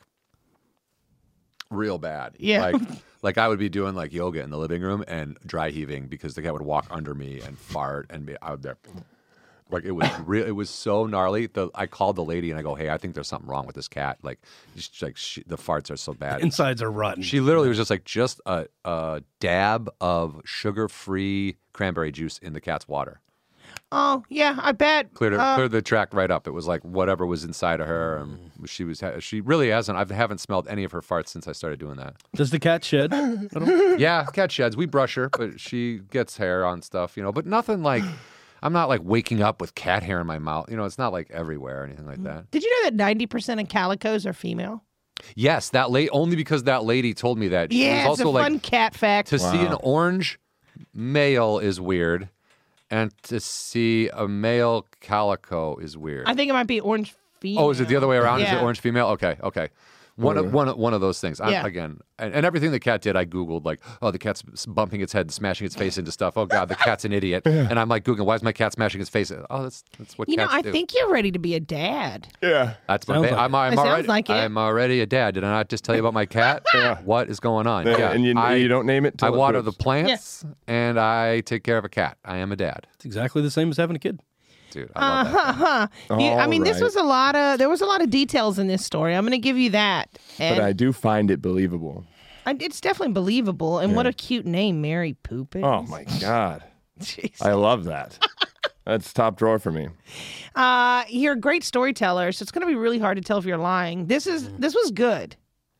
Speaker 4: real bad.
Speaker 1: Yeah.
Speaker 4: Like like I would be doing like yoga in the living room and dry heaving because the cat would walk under me and fart and be out there. Like it was real. It was so gnarly. The I called the lady and I go, "Hey, I think there's something wrong with this cat. Like, just, like she, the farts are so bad."
Speaker 3: Insides are rotten.
Speaker 4: She literally was just like just a, a dab of sugar-free cranberry juice in the cat's water.
Speaker 1: Oh, yeah, I bet.
Speaker 4: Cleared, her,
Speaker 1: Uh,
Speaker 4: cleared the track right up. It was like whatever was inside of her, and she was. She really hasn't. I haven't smelled any of her farts since I started doing that.
Speaker 3: Does the cat shed?
Speaker 4: Yeah, cat sheds. We brush her, but she gets hair on stuff, you know. But nothing like. I'm not like waking up with cat hair in my mouth. You know, it's not like everywhere or anything like that.
Speaker 1: Did you know that ninety percent of calicos are female?
Speaker 4: Yes, that late only because that lady told me that. She
Speaker 1: Yeah,
Speaker 4: was
Speaker 1: it's
Speaker 4: also
Speaker 1: a fun
Speaker 4: like,
Speaker 1: cat fact.
Speaker 4: to see an orange male is weird, and to see a male calico is weird.
Speaker 1: I think it might be orange female.
Speaker 4: Oh, is it the other way around? Is
Speaker 1: Yeah.
Speaker 4: it orange female? Okay, okay. One of one of, one of those things. I'm,
Speaker 1: Yeah.
Speaker 4: Again, and, and everything the cat did, I googled like, oh, the cat's s- bumping its head, and smashing its face into stuff. Oh God, the cat's an idiot. And I'm like googling, why is my cat smashing its face? Oh, that's that's what
Speaker 1: You know,
Speaker 4: cats
Speaker 1: I
Speaker 4: do.
Speaker 1: think you're ready to be a dad.
Speaker 2: Yeah.
Speaker 4: That's my.
Speaker 3: Sounds
Speaker 4: ba-
Speaker 3: like
Speaker 4: I'm, I'm
Speaker 1: It sounds
Speaker 4: already.
Speaker 1: like it.
Speaker 4: I'm already a dad. Did I not just tell you about my cat?
Speaker 2: Yeah.
Speaker 4: What is going on?
Speaker 2: Yeah,
Speaker 4: Yeah,
Speaker 2: and you,
Speaker 4: I,
Speaker 2: you don't name it.
Speaker 4: I
Speaker 2: till it
Speaker 4: water the
Speaker 2: poops.
Speaker 4: plants and I take care of a cat. I am a dad,
Speaker 3: It's exactly the same as having a kid.
Speaker 4: dude. I love that.
Speaker 1: Uh-huh. You- I
Speaker 2: All
Speaker 1: mean, this
Speaker 2: right.
Speaker 1: was a lot of, there was a lot of details in this story. I'm going to give you that. And
Speaker 2: But I do find it believable.
Speaker 1: I- it's definitely believable. And what a cute name, Mary Poopins.
Speaker 2: Oh my God.
Speaker 1: Jeez.
Speaker 2: I love that. That's top drawer for me.
Speaker 1: Uh, you're a great storyteller, so it's going to be really hard to tell if you're lying. This is this was good.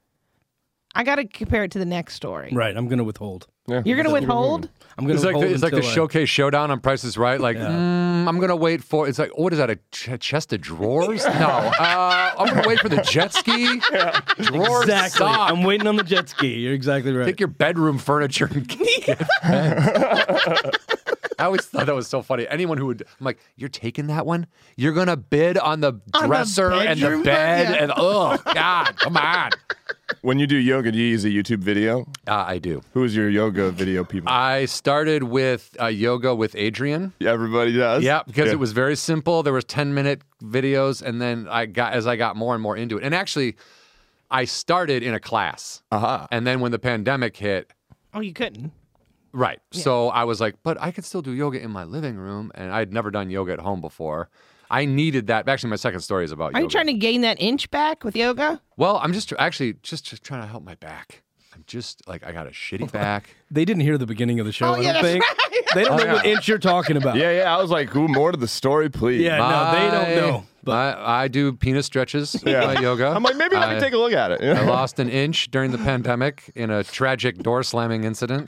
Speaker 1: I got to compare it to the next story.
Speaker 3: Right. I'm going to withhold.
Speaker 2: Yeah.
Speaker 1: You're going to withhold?
Speaker 3: I'm going
Speaker 4: It's
Speaker 3: to
Speaker 4: like
Speaker 3: withhold
Speaker 4: the, it's like the
Speaker 3: until I-
Speaker 4: showcase showdown on Price is Right. Like, mm, I'm gonna wait for. It's like, what is that? A ch- chest of drawers? No, uh, I'm gonna wait for the jet ski. Drawers
Speaker 3: Exactly.
Speaker 4: suck.
Speaker 3: I'm waiting on the jet ski. You're exactly right.
Speaker 4: Take your bedroom furniture and get beds. I always thought that was so funny. Anyone who would, I'm like, you're taking that one? You're gonna bid on the
Speaker 1: On the
Speaker 4: dresser and the
Speaker 1: bedroom
Speaker 4: bed
Speaker 1: fur- yeah.
Speaker 4: and oh God, come on.
Speaker 2: When you do yoga, do you use a YouTube video?
Speaker 4: Uh, I do.
Speaker 2: Who is your yoga video people?
Speaker 4: I started with uh, yoga with Adrian.
Speaker 2: Everybody does.
Speaker 4: Yeah, because
Speaker 2: Yeah.
Speaker 4: it was very simple. There was ten minute videos, and then I got as I got more and more into it. And actually, I started in a class,
Speaker 2: Uh-huh.
Speaker 4: and then when the pandemic hit,
Speaker 1: Oh, you couldn't.
Speaker 4: right. So I was like, but I could still do yoga in my living room, and I'd never done yoga at home before. I needed that. Actually, my second story is about
Speaker 1: Are
Speaker 4: yoga.
Speaker 1: you trying to gain that inch back with yoga?
Speaker 4: Well, I'm just actually just, just trying to help my back. I'm just like I got a shitty back.
Speaker 3: They didn't hear the beginning of the show,
Speaker 1: Oh,
Speaker 3: I
Speaker 1: yeah,
Speaker 3: don't
Speaker 1: that's
Speaker 3: think.
Speaker 1: right.
Speaker 3: They don't
Speaker 2: Oh,
Speaker 3: know what
Speaker 2: yeah.
Speaker 3: inch you're talking about.
Speaker 2: Yeah, yeah. I was like, ooh, more to the story, please.
Speaker 3: Yeah, no, they don't
Speaker 4: I-
Speaker 3: know. But
Speaker 4: I, I do penis stretches
Speaker 2: Yeah.
Speaker 4: uh, yoga.
Speaker 2: I'm like, maybe let
Speaker 4: I-
Speaker 2: me take a look at it.
Speaker 4: I lost an inch during the pandemic in a tragic door slamming incident.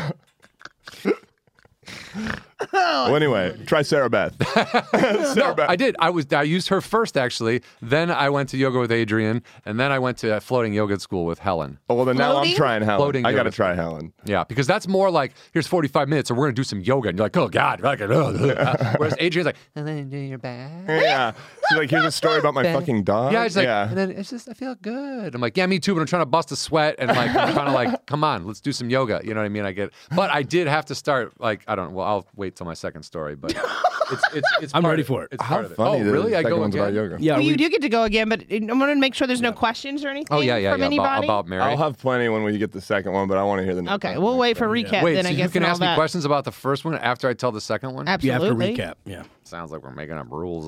Speaker 2: Well, anyway, try Sarah Beth. Sarah
Speaker 4: No,
Speaker 2: Beth.
Speaker 4: I did. I was. I used her first actually. Then I went to yoga with Adrian, and then I went to floating yoga school with Helen.
Speaker 2: Oh, well, then now I'm
Speaker 1: Floating?
Speaker 2: trying Helen.
Speaker 4: Floating
Speaker 2: I got to
Speaker 4: yoga.
Speaker 2: try Helen.
Speaker 4: Yeah, because that's more like here's forty-five minutes, and we're gonna do some yoga, and you're like, oh God, you're like, ugh, ugh. Whereas Adrian's like, and then do your back.
Speaker 2: Yeah. She's like, here's a story about my
Speaker 4: Then-
Speaker 2: fucking dog.
Speaker 4: Yeah, it's like,
Speaker 2: yeah.
Speaker 4: and then it's just I feel good. I'm like, yeah, me too, but I'm trying to bust a sweat and like I'm trying to like, come on, let's do some yoga. You know what I mean? I get, but I did have to start like I don't. Well, I'll wait till my second story, but it's it's it's.
Speaker 3: I'm
Speaker 4: part
Speaker 3: ready
Speaker 4: of
Speaker 3: for it.
Speaker 4: It's
Speaker 2: How
Speaker 4: part of it.
Speaker 2: funny
Speaker 4: Oh,
Speaker 2: the
Speaker 4: really? I
Speaker 2: second
Speaker 4: go
Speaker 2: one's
Speaker 4: again.
Speaker 2: about yoga.
Speaker 3: yeah,
Speaker 1: well, you
Speaker 3: we-
Speaker 1: do get to go again, but I want to make sure there's no questions or anything
Speaker 4: Oh yeah, yeah,
Speaker 1: from
Speaker 4: yeah. About,
Speaker 1: anybody.
Speaker 4: about Mary.
Speaker 2: I'll have plenty when we get the second one, but I want to hear the next
Speaker 1: Okay,
Speaker 2: one.
Speaker 1: we'll wait for recap
Speaker 4: Wait,
Speaker 1: then,
Speaker 4: so
Speaker 1: I
Speaker 4: you
Speaker 1: guess.
Speaker 4: can
Speaker 1: and all
Speaker 4: ask me
Speaker 1: that.
Speaker 4: questions about the first one after I tell the second one?
Speaker 3: you have to
Speaker 1: Absolutely.
Speaker 3: recap. Yeah.
Speaker 4: Sounds like we're making up rules.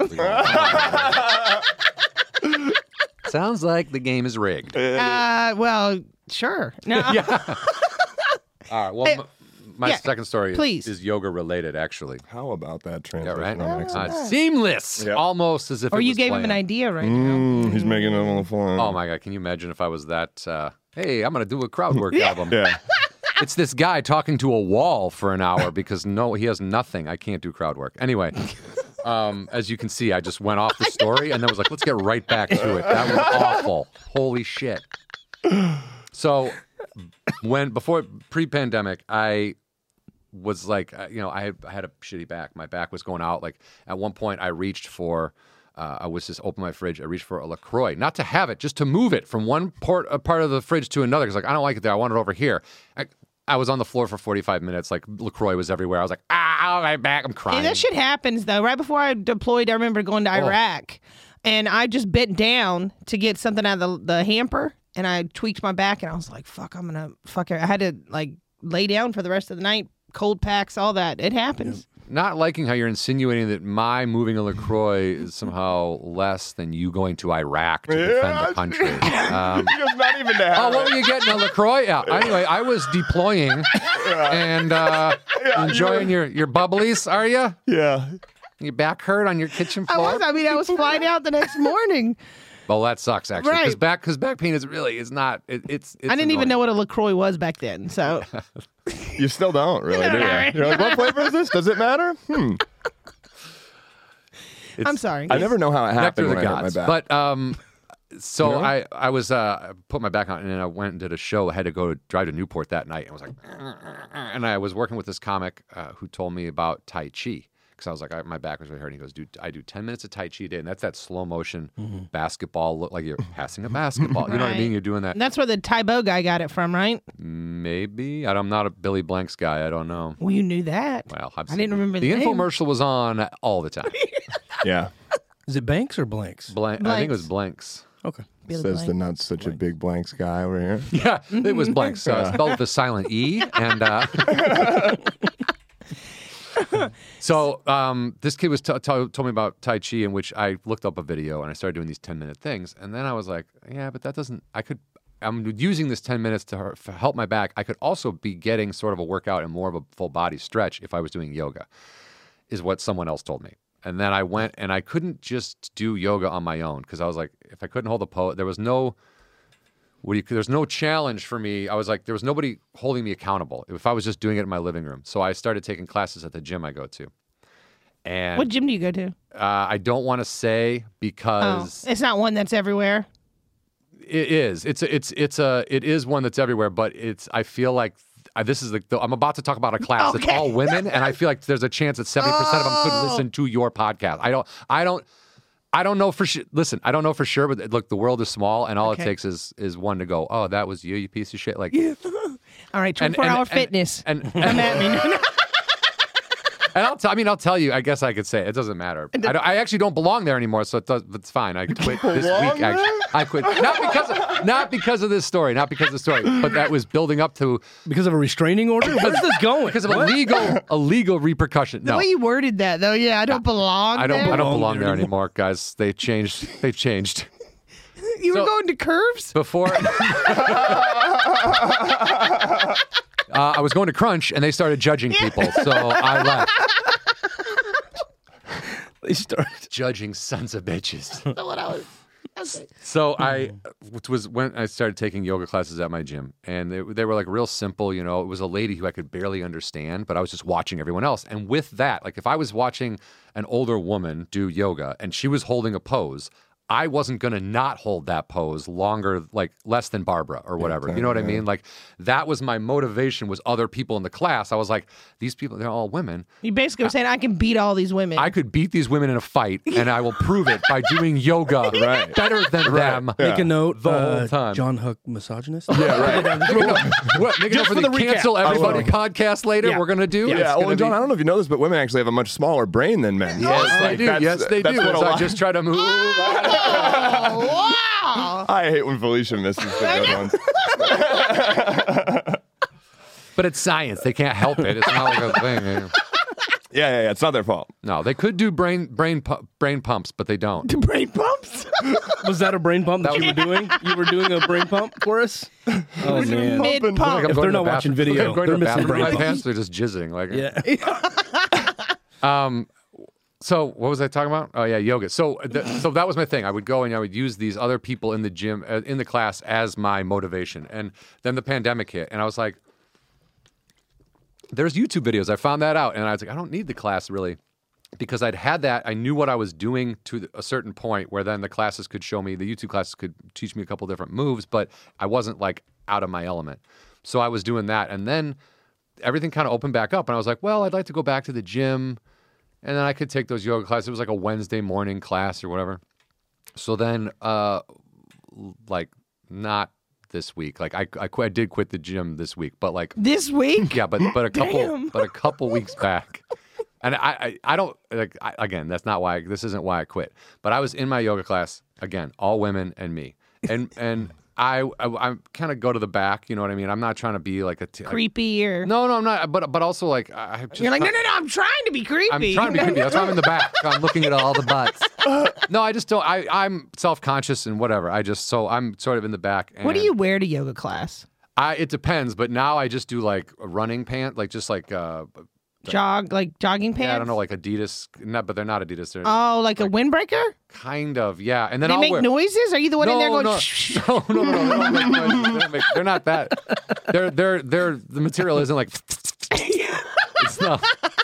Speaker 4: Sounds like the game is rigged.
Speaker 1: Uh, well, sure. No.
Speaker 4: All right. Well,
Speaker 1: Hey,
Speaker 4: m- my
Speaker 1: yeah,
Speaker 4: second story is,
Speaker 1: please.
Speaker 4: is yoga related, actually.
Speaker 2: How about that
Speaker 4: Yeah,
Speaker 2: translation?
Speaker 4: right.
Speaker 2: on X?
Speaker 4: Uh, seamless,
Speaker 2: Yeah.
Speaker 4: almost as if.
Speaker 1: Or
Speaker 4: it
Speaker 1: you
Speaker 4: was
Speaker 1: gave him an
Speaker 4: planned.
Speaker 1: idea right now.
Speaker 2: Mm, he's making it on the fly.
Speaker 4: Oh my god! Can you imagine if I was that? Uh, hey, I'm gonna do a crowd work album.
Speaker 2: Yeah.
Speaker 4: It's this guy talking to a wall for an hour because no, he has nothing. I can't do crowd work. Anyway, um, as you can see, I just went off the story and then was like, let's get right back to it. That was awful. Holy shit. So when before pre-pandemic, I was like, uh, you know, I had, I had a shitty back. My back was going out. Like at one point, I reached for. Uh, I was just open my fridge. I reached for a LaCroix, not to have it, just to move it from one part, a part of the fridge to another. Because like I don't like it there. I want it over here. I, I was on the floor for forty-five minutes. Like LaCroix was everywhere. I was like, ah, my back. I'm
Speaker 1: Yeah,
Speaker 4: crying.
Speaker 1: that shit happens though. Right before I deployed, I remember going to
Speaker 4: Oh.
Speaker 1: Iraq, and I just bent down to get something out of the, the hamper, and I tweaked my back, and I was like, "Fuck, I'm gonna fuck it." I had to like lay down for the rest of the night, cold packs, all that. It happens.
Speaker 4: Not liking how you're insinuating that my moving a LaCroix is somehow less than you going to Iraq to defend
Speaker 2: Yeah.
Speaker 4: the country. Um,
Speaker 2: He goes, not even to have
Speaker 4: Oh, what
Speaker 2: it.
Speaker 4: were you getting, a LaCroix? Yeah. Anyway, I was deploying and uh, enjoying your, your bubblies, are you?
Speaker 2: Yeah.
Speaker 4: Your back hurt on your kitchen
Speaker 1: I
Speaker 4: floor?
Speaker 1: was. I mean, I was flying out the next morning.
Speaker 4: Well, that sucks, actually. Because
Speaker 1: Right.
Speaker 4: back, cause back pain is really, it's not, it, it's, it's
Speaker 1: I didn't even
Speaker 4: annoying.
Speaker 1: know what a LaCroix was back then. So
Speaker 2: You still don't really, do you?
Speaker 1: Alright.
Speaker 2: You're like, what flavor is this? Does it matter? Hmm.
Speaker 4: It's
Speaker 1: I'm sorry.
Speaker 2: I never know how it
Speaker 4: Nectar
Speaker 2: happened
Speaker 4: of
Speaker 2: when
Speaker 4: the
Speaker 2: I hit my
Speaker 4: gods.
Speaker 2: back.
Speaker 4: But um, So
Speaker 2: You know?
Speaker 4: I, I was uh, put my back on, and then I went and did a show. I had to go drive to Newport that night, and I was like, and I was working with this comic uh, who told me about Tai Chi. Because I was like, I, my back was really hurting. He goes, dude, I do ten minutes of Tai Chi a day. And that's that slow motion
Speaker 3: Mm-hmm.
Speaker 4: basketball look like you're passing a basketball. You know what I
Speaker 1: Right.
Speaker 4: mean? You're doing that.
Speaker 1: And that's where the Tybo guy got it from, right?
Speaker 4: Maybe. I- I'm not a Billy Blanks guy. I don't know.
Speaker 1: Well, you knew that.
Speaker 4: Well, I've
Speaker 1: I didn't
Speaker 4: seen-
Speaker 1: remember
Speaker 4: the
Speaker 1: the name.
Speaker 4: infomercial was on all the time.
Speaker 2: Yeah.
Speaker 3: Is it Banks or Blanks?
Speaker 4: Blank, I think it was Blanks.
Speaker 3: Okay.
Speaker 1: Billy
Speaker 2: Says
Speaker 1: Blank.
Speaker 2: the not such a big blanks guy over here.
Speaker 4: Yeah, it was Blanks. So it's spelled with a silent E. And uh, so um, this kid was t- t- told me about Tai Chi, in which I looked up a video and I started doing these ten minute things. And then I was like, yeah, but that doesn't, I could, I'm using this ten minutes to her- help my back. I could also be getting sort of a workout and more of a full body stretch if I was doing yoga, is what someone else told me. And then I went and I couldn't just do yoga on my own because I was like, if I couldn't hold the pose, there was no, what do you, there's no challenge for me. I was like, there was nobody holding me accountable if I was just doing it in my living room. So I started taking classes at the gym I go to. And
Speaker 1: What gym do you go to?
Speaker 4: uh, I don't want to say
Speaker 1: Oh,
Speaker 4: because
Speaker 1: it's not one that's everywhere.
Speaker 4: it is. It's a, it's it's a it is one that's everywhere, but it's I feel like I, this is the, the I'm about to talk about a class that's
Speaker 1: Okay.
Speaker 4: all women, and I feel like there's a chance that seventy percent of them could
Speaker 1: Oh.
Speaker 4: listen to your podcast. I don't I don't I don't know for sure. Listen, I don't know for sure, but look, the world is small, and all
Speaker 1: Okay.
Speaker 4: it takes is is one to go. Oh, that was you, you piece of shit. Like,
Speaker 1: All right, twenty-four hour fitness.
Speaker 4: and and,
Speaker 1: Come
Speaker 4: and,
Speaker 1: at me.
Speaker 4: and I'll t- I mean I'll tell you. I guess I could say it, it doesn't matter. I, don't- I actually don't belong there anymore, so it does, it's fine. I quit this week. Actually, I quit not because of, not because of this story, not because of the story, but that was building up to
Speaker 3: Because of a restraining order? Where's this going?
Speaker 4: because of a legal a legal repercussion.
Speaker 1: The
Speaker 4: No,
Speaker 1: way you worded that, though, yeah, I don't belong
Speaker 4: I don't.
Speaker 1: there.
Speaker 4: I don't
Speaker 3: belong
Speaker 4: belong
Speaker 3: there
Speaker 4: there anymore, guys. They changed. They changed
Speaker 1: You were
Speaker 4: So-
Speaker 1: going to curves?
Speaker 4: before. uh, I was going to Crunch, and they started judging people, so I left.
Speaker 3: They started.
Speaker 4: Judging sons of bitches.
Speaker 1: That's what I was. Okay.
Speaker 4: So I, which was when I started taking yoga classes at my gym, and they, they were like real simple. You know, it was a lady who I could barely understand, but I was just watching everyone else. And with that, like if I was watching an older woman do yoga and she was holding a pose, I wasn't going to not hold that pose longer, like less than Barbara or whatever. You know what I mean? Like that was my motivation, was other people in the class. I was like, these people, they're all women.
Speaker 1: You basically were saying, I can beat all these women.
Speaker 4: I could beat these women in a fight, and I will prove it by doing yoga
Speaker 2: Right.
Speaker 4: better than them.
Speaker 3: Make a note.
Speaker 4: The
Speaker 3: uh,
Speaker 4: whole time.
Speaker 3: John Hook misogynist?
Speaker 2: Yeah, right.
Speaker 4: What, make it up for
Speaker 3: for
Speaker 4: the,
Speaker 3: the recap.
Speaker 4: cancel everybody
Speaker 2: I will.
Speaker 4: podcast later.
Speaker 3: Yeah.
Speaker 4: We're gonna do.
Speaker 2: Yeah,
Speaker 4: It's
Speaker 2: well,
Speaker 4: gonna
Speaker 2: and John,
Speaker 4: be-
Speaker 2: I don't know if you know this, but women actually have a much smaller brain than men. So
Speaker 4: Yes,
Speaker 2: it's
Speaker 4: they
Speaker 2: like,
Speaker 4: do.
Speaker 2: that's-
Speaker 4: Yes, they
Speaker 2: that's
Speaker 4: do.
Speaker 2: what a
Speaker 4: So I
Speaker 2: lot-
Speaker 4: just try to move.
Speaker 1: Oh, wow.
Speaker 2: I hate when Felicia misses the good ones.
Speaker 4: But it's science. They can't help it. It's not like a thing.
Speaker 2: Yeah, yeah, yeah. It's not their fault.
Speaker 4: No, they could do brain brain pu- brain pumps, but they don't.
Speaker 1: Brain pumps?
Speaker 3: Was that a brain pump that you were doing? You were doing a brain pump for us? Oh, man.
Speaker 1: Mid
Speaker 2: Pumping.
Speaker 1: pump.
Speaker 4: Like I'm
Speaker 3: If
Speaker 4: going
Speaker 3: they're
Speaker 4: to the
Speaker 3: not watching
Speaker 4: bathroom-
Speaker 3: video,
Speaker 4: I'm going
Speaker 3: they're
Speaker 4: to the
Speaker 3: missing
Speaker 4: bathroom in my
Speaker 3: brain
Speaker 4: pants. They're just jizzing. Like,
Speaker 3: Yeah.
Speaker 4: Um, so what was I talking about? Oh yeah, yoga. So th- so that was my thing. I would go and I would use these other people in the gym, uh, in the class, as my motivation. And then the pandemic hit, and I was like, "There's YouTube videos." I found that out, and I was like, "I don't need the class really," because I'd had that. I knew what I was doing to a certain point, where then the classes could show me, the YouTube classes could teach me a couple different moves, but I wasn't like out of my element. So I was doing that, and then everything kind of opened back up, and I was like, "Well, I'd like to go back to the gym." And then I could take those yoga classes. It was like a Wednesday morning class or whatever. So then, uh, like, not this week. Like, I I, quit, I did quit the gym this week, but like,
Speaker 1: This week?
Speaker 4: yeah, but but a couple
Speaker 1: Damn.
Speaker 4: but a couple weeks back. And I I, I don't like I, again. That's not why. This isn't why I quit. But I was in my yoga class again, all women and me, and and. I, I, I kind of go to the back, you know what I mean? I'm not trying to be like a t-
Speaker 1: Creepy or.
Speaker 4: no, no, I'm not. But but also like I I just
Speaker 1: You're like, no, no, no, I'm trying to be creepy.
Speaker 4: I'm trying to be creepy. That's why I'm in the back. I'm looking at all the butts. No, I just don't. I, I'm self-conscious and whatever. I just, so I'm sort of in the back. And
Speaker 1: What do you wear to yoga class?
Speaker 4: I, it depends, but now I just do like a running pant, like just like, uh,
Speaker 1: Jog, like jogging pants?
Speaker 4: yeah, I don't know, like Adidas. Not, but they're not Adidas. They're
Speaker 1: Oh, like a windbreaker?
Speaker 4: kind of, yeah. And then
Speaker 1: They
Speaker 4: I'll
Speaker 1: make
Speaker 4: wear,
Speaker 1: noises? Are you the one in there
Speaker 4: no,
Speaker 1: going,
Speaker 4: no,
Speaker 1: shh?
Speaker 4: no, no, no, no, they don't make noises. They don't make- they're not that. They're, they're, they're, the material isn't like, it's not.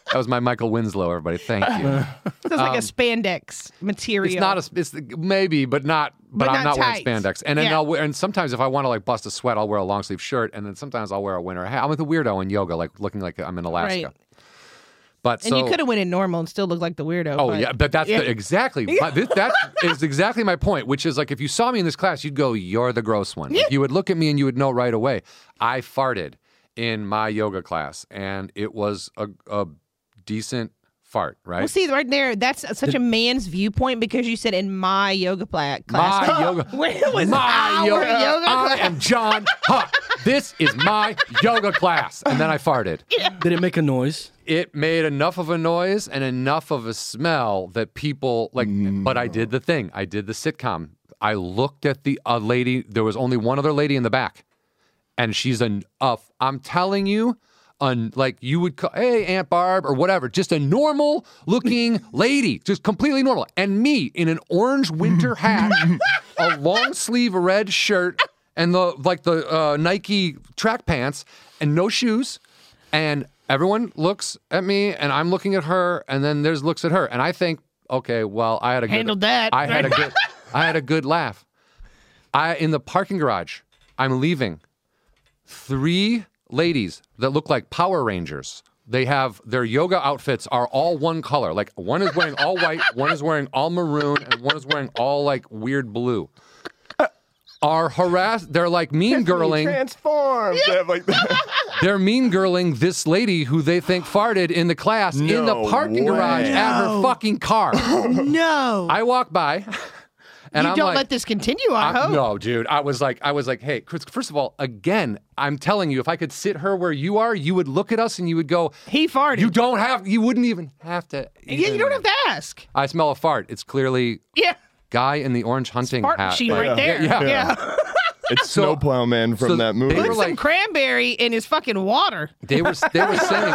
Speaker 4: That was my Michael Winslow, everybody. Thank you.
Speaker 1: It's like a spandex material.
Speaker 4: It's not a, it's maybe, but not, but,
Speaker 1: But
Speaker 4: I'm
Speaker 1: not
Speaker 4: not wearing
Speaker 1: tight.
Speaker 4: spandex. And then
Speaker 1: Yeah.
Speaker 4: I'll wear, and sometimes if I want to like bust a sweat, I'll wear a long sleeve shirt, and then sometimes I'll wear a winter hat. I'm like a weirdo in yoga, like looking like I'm in Alaska.
Speaker 1: Right.
Speaker 4: But
Speaker 1: And
Speaker 4: so,
Speaker 1: you could have went in normal and still looked like the weirdo.
Speaker 4: Oh
Speaker 1: but-
Speaker 4: yeah, but that's
Speaker 1: Yeah.
Speaker 4: The, exactly my, this, that is exactly my point. Which is like if you saw me in this class, you'd go, "You're the gross one." Like, you would look at me and you would know right away. I farted in my yoga class, and it was a, a decent fart, right?
Speaker 1: Well, see, right there, that's such a man's viewpoint because you said in my yoga pla- class.
Speaker 4: My yoga.
Speaker 1: When it was
Speaker 4: my
Speaker 1: our
Speaker 4: yoga.
Speaker 1: yoga
Speaker 4: I
Speaker 1: class.
Speaker 4: am John Huck. This is my yoga class. And then I farted.
Speaker 3: Did it make a noise?
Speaker 4: It made enough of a noise and enough of a smell that people like. But I did the thing. I did the sitcom. I looked at the uh, lady. There was only one other lady in the back, and she's an. Uh, I'm telling you. Un, like you would call, hey, Aunt Barb or whatever, just a normal looking lady, just completely normal. And me in an orange winter hat, a long sleeve red shirt, and the like the uh, Nike track pants, and no shoes. And everyone looks at me, and I'm looking at her, and then there's looks at her, and I think, okay, well, I had a good,
Speaker 1: Handled that.
Speaker 4: I had a good, I had a good laugh. I in the parking garage, I'm leaving. Three ladies that look like Power Rangers. They have their yoga outfits are all one color. Like one is wearing all white, one is wearing all maroon, and one is wearing all like weird blue. Are harassed. They're like mean girling.
Speaker 2: Transformed. They have, like,
Speaker 4: They're mean girling this lady who they think farted in the class in the
Speaker 2: No
Speaker 4: parking garage
Speaker 2: way.
Speaker 4: at her fucking car.
Speaker 1: No.
Speaker 4: I walk by. And
Speaker 1: you
Speaker 4: I'm
Speaker 1: don't
Speaker 4: like,
Speaker 1: let this continue, I,
Speaker 4: I-
Speaker 1: hope.
Speaker 4: no, dude. I was like, I was like, hey, Chris, first of all, again, I'm telling you, if I could sit her where you are, you would look at us and you would go,
Speaker 1: He farted.
Speaker 4: you don't have, you wouldn't even have to.
Speaker 1: yeah, you
Speaker 4: even-
Speaker 1: don't have to ask.
Speaker 4: I smell a fart. It's clearly
Speaker 1: Yeah.
Speaker 4: guy in the orange hunting
Speaker 1: Fart
Speaker 4: hat.
Speaker 1: machine
Speaker 4: but-
Speaker 1: right there.
Speaker 4: Yeah.
Speaker 1: Yeah.
Speaker 2: it's
Speaker 4: So-
Speaker 2: Snowplow Man from
Speaker 4: so
Speaker 2: that movie.
Speaker 4: they were
Speaker 1: Put
Speaker 4: like-
Speaker 1: some cranberry in his fucking water.
Speaker 4: They were, they were saying.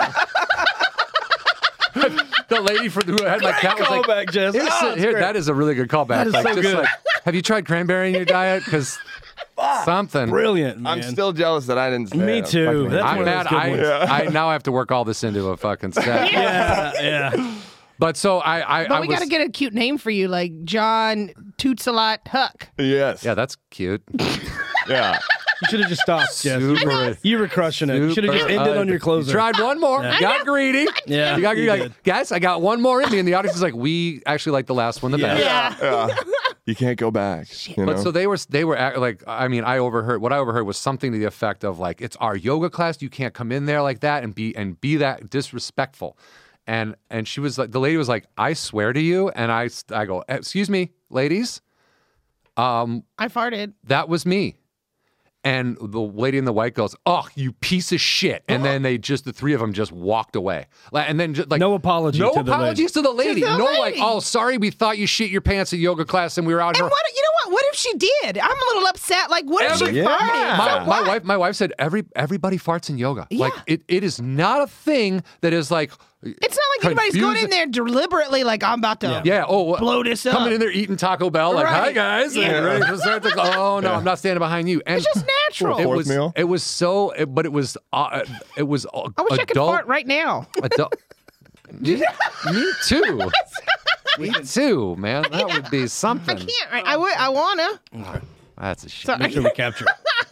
Speaker 4: The lady from who had my cat was like,
Speaker 3: Callback, Jess.
Speaker 4: Here's-
Speaker 3: Oh, it's
Speaker 4: here,
Speaker 3: great.
Speaker 4: that is a really good callback.
Speaker 3: That is
Speaker 4: like,
Speaker 3: so
Speaker 4: just
Speaker 3: good.
Speaker 4: like, have you tried cranberry in your diet? Because something.
Speaker 3: Brilliant, man.
Speaker 2: I'm still jealous that I didn't say
Speaker 3: Me
Speaker 2: it.
Speaker 3: too.
Speaker 2: Fucking
Speaker 3: That's
Speaker 4: I'm
Speaker 3: one of
Speaker 4: mad.
Speaker 3: those good
Speaker 4: I,
Speaker 3: ones.
Speaker 4: I now have to work all this into a fucking set.
Speaker 3: Yeah, yeah.
Speaker 4: But so I, I,
Speaker 1: But
Speaker 4: I
Speaker 1: we
Speaker 4: was,
Speaker 1: got to get a cute name for you, like John Toots a Lot Huck.
Speaker 2: Yes.
Speaker 4: yeah, that's cute.
Speaker 2: Yeah.
Speaker 3: You should have just stopped, Jess. You
Speaker 4: Super.
Speaker 3: were, you were crushing it. You should have just
Speaker 4: Super.
Speaker 3: ended
Speaker 4: Uh,
Speaker 3: on your closer.
Speaker 4: You tried one more. You got greedy.
Speaker 3: Yeah,
Speaker 4: You got
Speaker 3: you
Speaker 4: greedy.
Speaker 3: did.
Speaker 4: Like, guys, I got one more in me, and the audience is like, we actually like the last one the best.
Speaker 1: Yeah.
Speaker 2: Yeah. You can't go back. You
Speaker 4: But
Speaker 2: know?
Speaker 4: so they were, they were act- like, I mean, I overheard. What I overheard was something to the effect of like, it's our yoga class. You can't come in there like that and be and be that disrespectful. And and she was like, the lady was like, I swear to you, and I I go, excuse me, ladies, um,
Speaker 1: I farted.
Speaker 4: that was me. And the lady in the white goes, "Oh, you piece of shit!" And then they just, the three of them just walked away. Like, and then just like
Speaker 3: No apology
Speaker 4: no
Speaker 3: to the
Speaker 4: apologies to the lady.
Speaker 1: To the
Speaker 4: no,
Speaker 1: lady.
Speaker 4: like, oh, sorry, we thought you shit your pants at yoga class, and we were out
Speaker 1: And
Speaker 4: here.
Speaker 1: what, you know what? What if she did? I'm a little upset. Like, what if she
Speaker 4: Every-
Speaker 1: farted?
Speaker 2: Yeah.
Speaker 4: My,
Speaker 1: So
Speaker 4: my
Speaker 1: what?
Speaker 4: wife, my wife said every everybody farts in yoga.
Speaker 1: Yeah.
Speaker 4: Like it, it is not a thing that is like.
Speaker 1: It's not like anybody's going in there deliberately like, I'm about to
Speaker 4: Yeah. Oh,
Speaker 1: blow this up.
Speaker 4: coming in there eating Taco Bell, like, hi
Speaker 1: Right.
Speaker 4: guys, and
Speaker 1: Yeah.
Speaker 4: ready to start the. Oh no, I'm not standing behind you. And
Speaker 1: It's just natural.
Speaker 4: it
Speaker 2: Fourth
Speaker 4: was.
Speaker 2: meal?
Speaker 4: It was so. It, but it was. Uh, it was. Uh,
Speaker 1: I wish
Speaker 4: adult,
Speaker 1: I could fart right now.
Speaker 4: Adult. me, me too. Me too, man. That would be something.
Speaker 1: I can't. Right? I would. I wanna.
Speaker 4: That's a shit.
Speaker 1: Sorry.
Speaker 3: Make sure we capture it.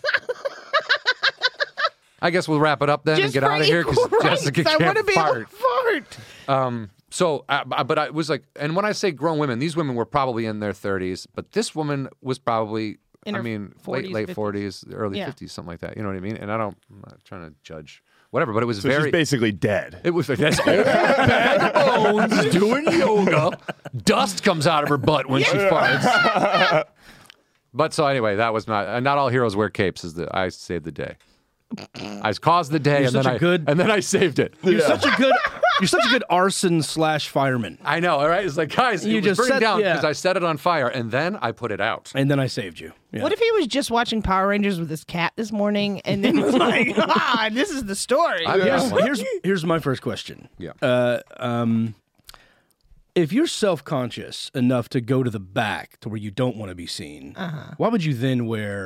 Speaker 4: I guess we'll wrap it up then and
Speaker 1: Just
Speaker 4: get
Speaker 1: for
Speaker 4: out of here because
Speaker 1: equal rights.
Speaker 4: Jessica
Speaker 1: I want to
Speaker 4: can't
Speaker 1: be
Speaker 4: fart.
Speaker 1: able to fart.
Speaker 4: Um, so, uh, but I was like, and when I say grown women, these women were probably in their thirties, but this woman was probably,
Speaker 1: In
Speaker 4: I
Speaker 1: her
Speaker 4: mean,
Speaker 1: forties,
Speaker 4: late late
Speaker 1: fifties.
Speaker 4: forties, early
Speaker 1: Yeah.
Speaker 4: fifties, something like that. You know what I mean? And I don't, I'm not trying to judge whatever, but it was
Speaker 2: So
Speaker 4: very.
Speaker 2: she's basically dead.
Speaker 4: It was that's old bag of bones doing yoga. Dust comes out of her butt when she farts. But so anyway, that was not. Uh, not all heroes wear capes. Is the I saved the day. I caused the day,
Speaker 3: You're
Speaker 4: and then
Speaker 3: such a
Speaker 4: I
Speaker 3: good-
Speaker 4: and then I saved it.
Speaker 3: You're such a good. You're such a good arson slash fireman.
Speaker 4: I know, all right? It's like, guys,
Speaker 3: You
Speaker 4: it was
Speaker 3: just
Speaker 4: burning
Speaker 3: set-
Speaker 4: down
Speaker 3: yeah.
Speaker 4: because I set it on fire, and then I put it out.
Speaker 3: And then I saved you. Yeah.
Speaker 1: What if he was just watching Power Rangers with his cat this morning and then was like, ah, this is the story?
Speaker 4: I've got
Speaker 3: Here's,
Speaker 4: one.
Speaker 3: here's here's my first question.
Speaker 4: Yeah.
Speaker 3: Uh, um, if you're self-conscious enough to go to the back to where you don't want to be seen,
Speaker 1: Uh-huh.
Speaker 3: why would you then wear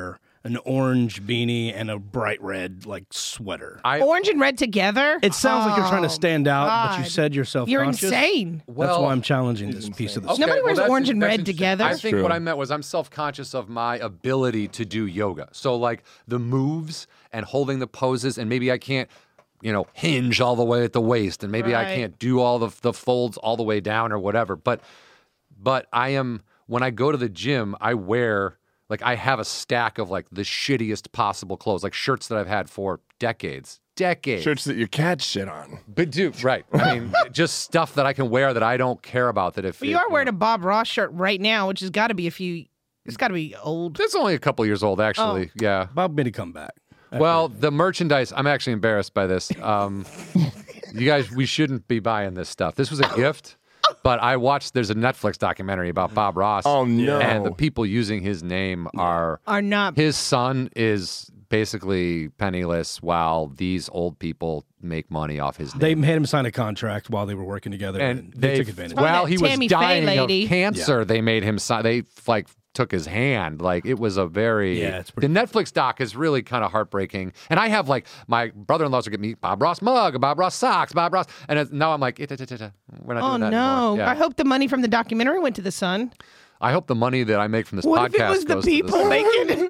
Speaker 3: an orange beanie and a bright red like sweater.
Speaker 4: I
Speaker 1: Orange and red together?
Speaker 3: It sounds like you're trying to
Speaker 1: Oh,
Speaker 3: stand out, but you
Speaker 1: God.
Speaker 3: said you're self-conscious.
Speaker 1: You're insane.
Speaker 3: That's
Speaker 4: well,
Speaker 3: why I'm challenging this piece of the
Speaker 4: Okay,
Speaker 1: Nobody
Speaker 4: well,
Speaker 1: wears
Speaker 4: that's-
Speaker 1: orange and
Speaker 4: that's
Speaker 1: red
Speaker 4: interesting.
Speaker 1: together.
Speaker 4: I think
Speaker 2: True.
Speaker 4: what I meant was I'm self-conscious of my ability to do yoga. So like the moves and holding the poses, and maybe I can't, you know, hinge all the way at the waist, and maybe I
Speaker 1: Right.
Speaker 4: can't do all the the folds all the way down or whatever. But but I am when I go to the gym, I wear like I have a stack of like the shittiest possible clothes, like shirts that I've had for decades. Decades.
Speaker 2: Shirts that your cat shit on.
Speaker 4: But dude, right. I mean, just stuff that I can wear that I don't care about that if
Speaker 1: But
Speaker 4: it-
Speaker 1: you are wearing a Bob Ross shirt right now, which has got to be a few. It's got to be old.
Speaker 4: It's only a couple years old, actually.
Speaker 1: Oh.
Speaker 4: Yeah.
Speaker 3: Bob made a comeback.
Speaker 4: Well, the merchandise, I'm actually embarrassed by this. Um, you guys, we shouldn't be buying this stuff. This was a gift, but I watched, there's a Netflix documentary about Bob Ross.
Speaker 2: Oh, no.
Speaker 4: And the people using his name are,
Speaker 1: Are not.
Speaker 4: his son is basically penniless while these old people make money off his
Speaker 3: They
Speaker 4: name.
Speaker 3: had him sign a contract while they were working together, and,
Speaker 4: And
Speaker 3: they,
Speaker 4: they,
Speaker 3: took advantage.
Speaker 4: while
Speaker 1: that
Speaker 4: he was
Speaker 1: Tammy Faye
Speaker 4: dying
Speaker 1: lady.
Speaker 4: of cancer, they made him sign, they like took his hand. Like it was a very,
Speaker 3: Yeah, it's
Speaker 4: the
Speaker 3: pretty-
Speaker 4: Netflix doc is really kind of heartbreaking. And I have like, my brother-in-laws will get me Bob Ross mug, a Bob Ross socks, Bob Ross. And it's, now I'm like, "Eh, eh, eh, eh, eh." We're not
Speaker 1: Oh
Speaker 4: doing that
Speaker 1: no!
Speaker 4: anymore. Yeah.
Speaker 1: I hope the money from the documentary went to the Sun.
Speaker 4: I hope the money that I make from this
Speaker 1: What if
Speaker 4: podcast
Speaker 1: it was the
Speaker 4: goes
Speaker 1: people
Speaker 4: to the,
Speaker 1: making?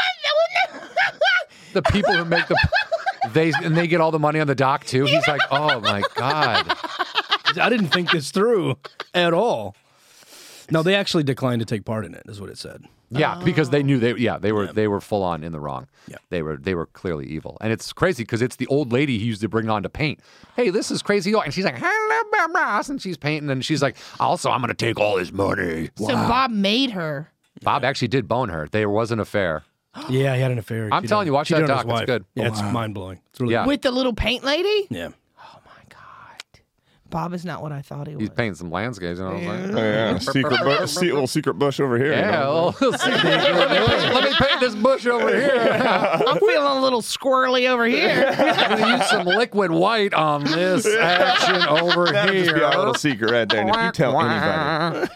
Speaker 4: the people who make the, they, and they get all the money on the doc too. He's like, oh my God.
Speaker 3: I didn't think this through at all. No, they actually declined to take part in it, is what it said.
Speaker 4: Yeah, because they knew they yeah, they were they were full on in the wrong.
Speaker 3: Yeah.
Speaker 4: They were they were clearly evil. And it's crazy because it's the old lady he used to bring on to paint. Hey, this is crazy. And she's like, hello, Bob Ross, and she's painting, and she's like, also, I'm gonna take all his money.
Speaker 1: So Bob made her.
Speaker 4: Bob actually did bone her. There was an affair.
Speaker 3: Yeah, he had an affair.
Speaker 4: I'm
Speaker 3: Cheated
Speaker 4: telling
Speaker 3: on-
Speaker 4: you, watch
Speaker 3: cheated
Speaker 4: that
Speaker 3: on his
Speaker 4: doc. It's
Speaker 3: wife.
Speaker 4: good.
Speaker 3: Yeah, it's mind blowing. It's really
Speaker 4: Yeah.
Speaker 1: With the little paint lady?
Speaker 3: Yeah.
Speaker 1: Oh my God. Bob is not what I thought he was.
Speaker 4: He's painting some landscapes, you know what I'm saying?
Speaker 2: Oh, yeah. Secret bush, see, little secret bush over here. you
Speaker 4: Yeah,
Speaker 2: know?
Speaker 4: well, let, me paint, let me paint this bush over here.
Speaker 1: I'm feeling a little squirrely over here.
Speaker 4: I'm gonna use some liquid white on this action over
Speaker 2: That'll
Speaker 4: here.
Speaker 2: just be our little secret right there. And if you tell anybody,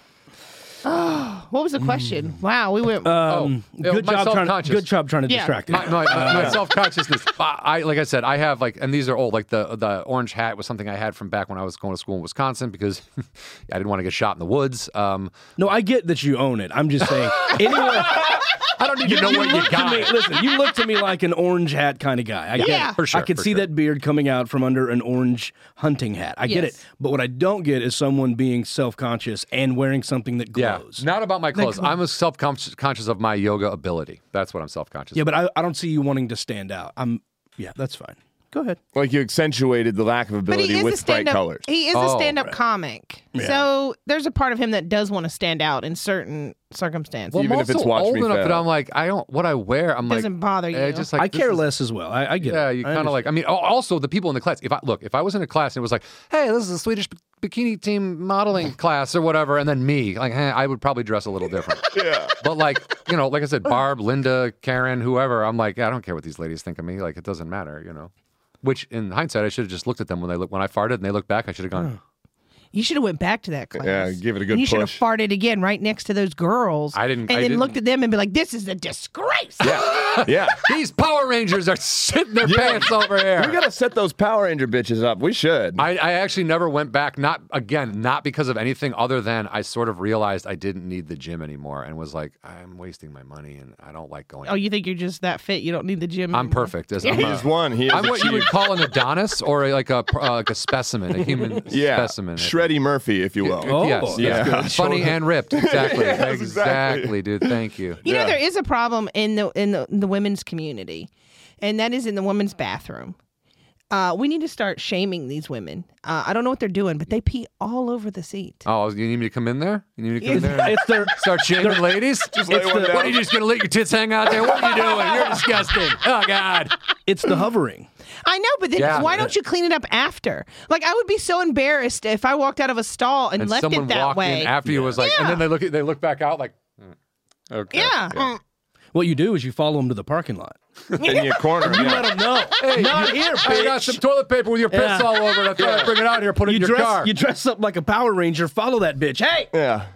Speaker 1: What was the question? Wow, we went.
Speaker 3: Um,
Speaker 4: Oh,
Speaker 3: good
Speaker 4: my
Speaker 3: job trying.
Speaker 4: self-conscious.
Speaker 3: Good job trying to
Speaker 1: Yeah.
Speaker 3: distract it.
Speaker 4: My, my, my self consciousness. I like I said, I have like, and these are old. Like the the orange hat was something I had from back when I was going to school in Wisconsin because I didn't want to get shot in the woods. Um,
Speaker 3: No, I get that you own it. I'm just saying. Anyone,
Speaker 4: I don't need to know what you
Speaker 3: look to
Speaker 4: got.
Speaker 3: me, listen, you look to me like an orange hat kind of guy. I get
Speaker 1: Yeah.
Speaker 3: it.
Speaker 4: For sure,
Speaker 3: I can
Speaker 4: for
Speaker 3: see
Speaker 4: sure.
Speaker 3: that beard coming out from under an orange hunting hat. I get
Speaker 1: Yes.
Speaker 3: it. But what I don't get is someone being self-conscious and wearing something that
Speaker 4: Yeah,
Speaker 3: glows.
Speaker 4: not about my clothes. I'm self conscious of my yoga ability. That's what I'm self conscious.
Speaker 3: Yeah, but I, I don't see you wanting to stand out. I'm. Yeah, that's fine. Go ahead.
Speaker 2: like you accentuated the lack of
Speaker 1: But he
Speaker 2: ability
Speaker 1: is a
Speaker 2: with bright
Speaker 1: stand-up.
Speaker 2: colors.
Speaker 1: He is a
Speaker 4: Oh,
Speaker 1: stand-up
Speaker 3: right.
Speaker 1: comic. So there's a part of him that does want to stand out in certain circumstances.
Speaker 4: Well,
Speaker 2: even
Speaker 4: I'm
Speaker 2: if it's
Speaker 4: also
Speaker 2: Watch
Speaker 4: old
Speaker 2: Me
Speaker 4: enough that
Speaker 2: Fail.
Speaker 4: I'm like, I don't. What I wear, I'm like,
Speaker 1: Doesn't bother you.
Speaker 4: I just like
Speaker 3: I
Speaker 4: this
Speaker 3: care
Speaker 4: is-
Speaker 3: less as well. I, I get it.
Speaker 4: Yeah, you
Speaker 3: I
Speaker 4: kind of
Speaker 3: understand.
Speaker 4: like. I mean, al- also the people in the class. If I look, if I was in a class and it was like, "Hey, this is a Swedish b- bikini team modeling class or whatever," and then me, like, eh, I would probably dress a little different.
Speaker 2: Yeah.
Speaker 4: But like, you know, like I said, Barb, Linda, Karen, whoever, I'm like, I don't care what these ladies think of me. Like, it doesn't matter, you know. Which, in hindsight, I should have just looked at them when they look when I farted and they looked back. I should have gone.
Speaker 1: You should have went back to that class.
Speaker 2: Yeah, give it a good
Speaker 1: And you should have
Speaker 2: push.
Speaker 1: farted again right next to those girls.
Speaker 4: I didn't-
Speaker 1: And
Speaker 4: I
Speaker 1: then
Speaker 4: didn't-
Speaker 1: looked at them and be like, "This is a disgrace."
Speaker 2: Yeah. Yeah.
Speaker 4: These Power Rangers are sitting their pants over here.
Speaker 2: We got to set those Power Ranger bitches up. We should.
Speaker 4: I, I actually never went back. Not again, not because of anything other than I sort of realized I didn't need the gym anymore and was like, I'm wasting my money and I don't like going.
Speaker 1: Oh, you think you're just that fit? You don't need the gym.
Speaker 4: I'm
Speaker 1: anymore.
Speaker 4: perfect. As I'm, a-
Speaker 2: He's one. He is
Speaker 4: I'm what you would
Speaker 2: achieved.
Speaker 4: call an Adonis or a, like a uh, like a specimen, a human
Speaker 2: Yeah.
Speaker 4: specimen.
Speaker 2: Shreddy Murphy, if you will.
Speaker 3: Oh,
Speaker 4: yes,
Speaker 3: that's
Speaker 4: yeah.
Speaker 2: good.
Speaker 4: Funny and ripped. Exactly.
Speaker 2: Yes,
Speaker 4: exactly.
Speaker 2: exactly.
Speaker 4: dude. Thank you.
Speaker 1: You know,
Speaker 2: Yeah.
Speaker 1: there is a problem in the in the, in the women's community, and that is in the women's bathroom. Uh, we need to start shaming these women. Uh, I don't know what they're doing, but they pee all over the seat.
Speaker 4: Oh, you need me to come in there? You need me to come in there? and
Speaker 3: It's their.
Speaker 4: Start shaming ladies?
Speaker 2: Just lay
Speaker 3: It's
Speaker 2: one
Speaker 3: the-
Speaker 2: down.
Speaker 4: What are you just gonna let your tits hang out there? What are you doing? You're disgusting. Oh God.
Speaker 3: It's the hovering.
Speaker 1: I know, but then
Speaker 4: Yeah.
Speaker 1: why don't you clean it up after? Like, I would be so embarrassed if I walked out of a stall and,
Speaker 4: And
Speaker 1: left
Speaker 4: someone
Speaker 1: it that
Speaker 4: walked
Speaker 1: way.
Speaker 4: in after you was like, and
Speaker 1: Yeah.
Speaker 4: then they look at, they look back out like, hmm, okay.
Speaker 1: yeah.
Speaker 3: What you do is you follow them to the parking lot.
Speaker 2: In your corner.
Speaker 3: You
Speaker 2: yeah.
Speaker 3: let them know.
Speaker 4: Hey,
Speaker 3: Not
Speaker 4: you-
Speaker 3: here,
Speaker 4: I got
Speaker 3: bitch.
Speaker 4: some toilet paper with your piss
Speaker 3: Yeah.
Speaker 4: all over it. I thought I'd bring it out here, put it
Speaker 3: You
Speaker 4: in your
Speaker 3: dress,
Speaker 4: car.
Speaker 3: you dress up like a Power Ranger. Follow that bitch. Hey,
Speaker 2: Yeah.